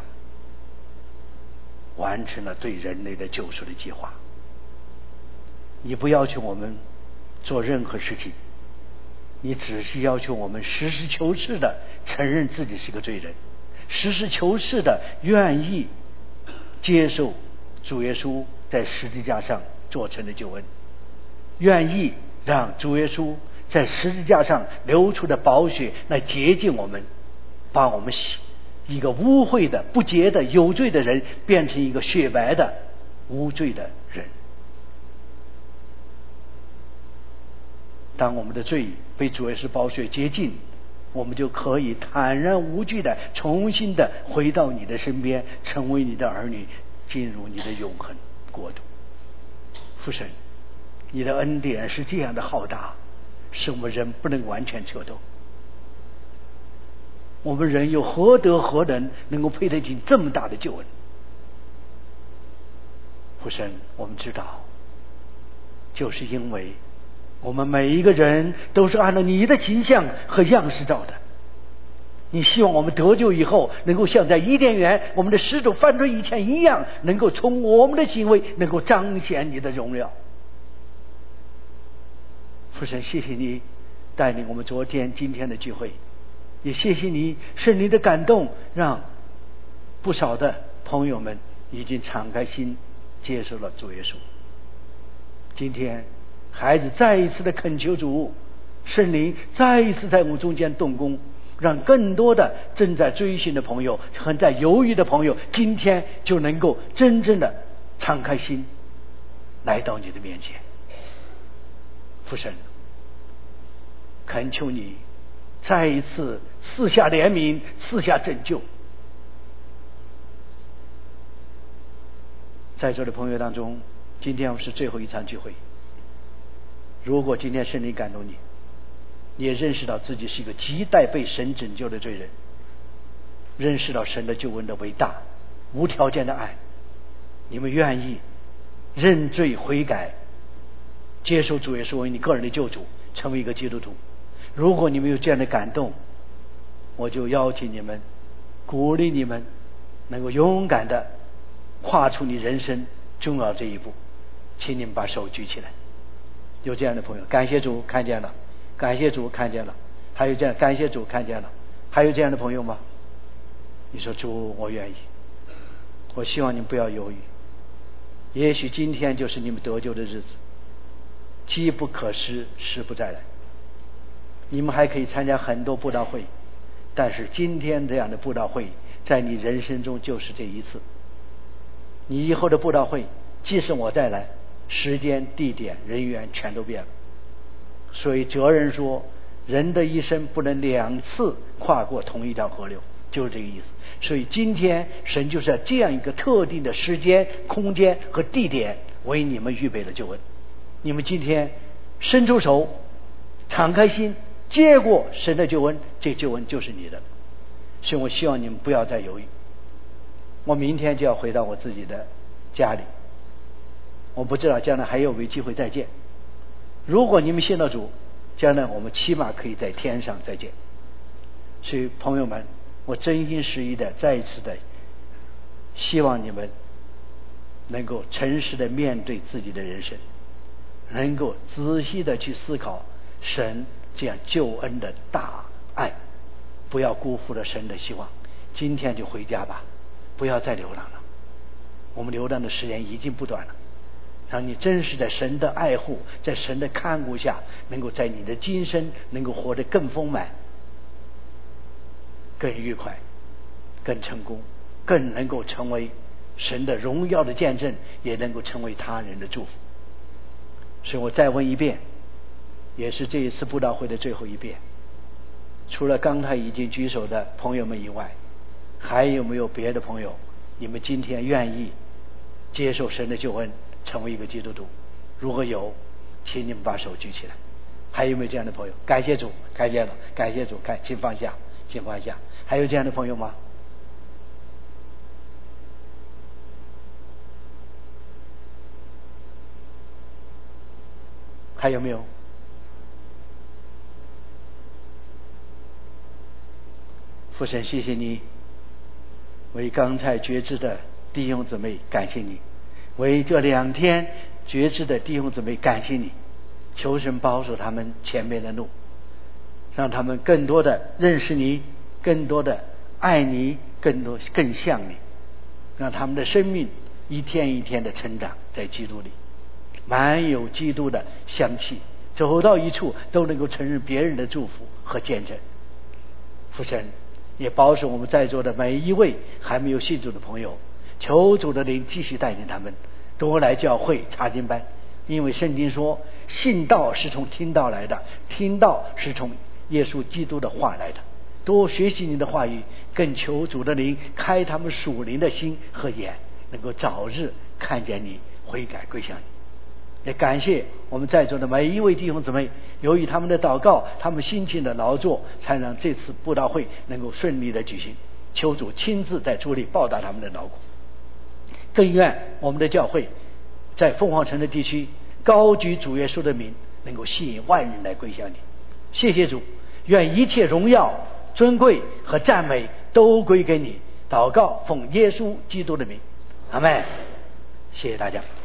S1: 完成了对人类的救赎的计划。你不要求我们做任何事情，你只是要求我们实事求是的承认自己是个罪人，实事求是的愿意接受主耶稣在十字架上做成的救恩，愿意让主耶稣在十字架上流出的宝血来洁净我们，把我们一个污秽的、不洁的、有罪的人变成一个雪白的、无罪的人。当我们的罪被主耶稣宝血洁净，我们就可以坦然无惧的重新的回到你的身边，成为你的儿女，进入你的永恒国度。父神，你的恩典是这样的浩大，使我们人不能完全彻透。我们人有何德何能能够配得起这么大的救恩？父神，我们知道，就是因为我们每一个人都是按照你的形象和样式造的。你希望我们得救以后，能够像在伊甸园我们的始祖犯罪以前一样，能够从我们的行为能够彰显你的荣耀。父神，谢谢你带领我们昨天今天的聚会，也谢谢你圣灵的感动，让不少的朋友们已经敞开心接受了主耶稣。今天孩子再一次的恳求主，圣灵再一次在我们中间动工，让更多的正在追寻的朋友和在犹豫的朋友，今天就能够真正的敞开心来到你的面前。父神，恳求你再一次赐下怜悯，赐下拯救。在座的朋友当中，今天是最后一场聚会，如果今天圣灵感动你，你也认识到自己是一个亟待被神拯救的罪人，认识到神的救恩的伟大，无条件的爱，你们愿意认罪悔改，接受主耶稣为你个人的救主，成为一个基督徒。如果你们有这样的感动，我就邀请你们，鼓励你们能够勇敢的跨出你人生重要这一步，请你们把手举起来。有这样的朋友，感谢主看见了，感谢主看见了，还有这样，感谢主看见了，还有这样的朋友吗？你说主，我愿意。我希望你们不要犹豫，也许今天就是你们得救的日子，机不可失，时不再来。你们还可以参加很多布道会，但是今天这样的布道会在你人生中就是这一次。你以后的布道会，即使我再来，时间、地点、人员全都变了。所以哲人说，人的一生不能两次跨过同一条河流，就是这个意思。所以今天神就是在这样一个特定的时间、空间和地点为你们预备了救恩。你们今天伸出手，敞开心，接过神的救恩，这救恩就是你的。所以我希望你们不要再犹豫。我明天就要回到我自己的家里，我不知道将来还有没有机会再见。如果你们信到主，将来我们起码可以在天上再见。所以朋友们，我真心实意的再一次的希望你们能够诚实的面对自己的人生，能够仔细的去思考神这样救恩的大爱，不要辜负了神的希望。今天就回家吧，不要再流浪了，我们流浪的时间已经不短了。 让你真实在神的爱护，在神的看顾下，能够在你的今生能够活得更丰满、更愉快、更成功，更能够成为神的荣耀的见证，也能够成为他人的祝福。所以我再问一遍，也是这一次布道会的最后一遍，除了刚才已经举手的朋友们以外，还有没有别的朋友，你们今天愿意接受神的救恩，成为一个基督徒？如果有，请你们把手举起来。还有没有这样的朋友？感谢主，感谢主，感谢主，看，请放下，请放下。还有这样的朋友吗？还有没有？父神，谢谢你为刚才觉知的弟兄姊妹，感谢你为这两天觉知的弟兄姊妹，感谢你，求神保守他们前面的路，让他们更多的认识你，更多的爱你，更多更像你，让他们的生命一天一天的成长在基督里，满有基督的香气，走到一处都能够承认别人的祝福和见证。父神也保守我们在座的每一位还没有信主的朋友，求主的灵继续带领他们多来教会查经班，因为圣经说信道是从听道来的，听道是从耶稣基督的话来的。多学习你的话语，更求主的灵开他们属灵的心和眼，能够早日看见你，悔改归向你。也感谢我们在座的每一位弟兄姊妹，由于他们的祷告，他们辛勤的劳作，才让这次布道会能够顺利的举行。求主亲自在主里报答他们的劳苦。更愿我们的教会在凤凰城的地区高举主耶稣的名，能够吸引万人来归向你。谢谢主，愿一切荣耀、尊贵和赞美都归给你。祷告奉耶稣基督的名，阿们。谢谢大家。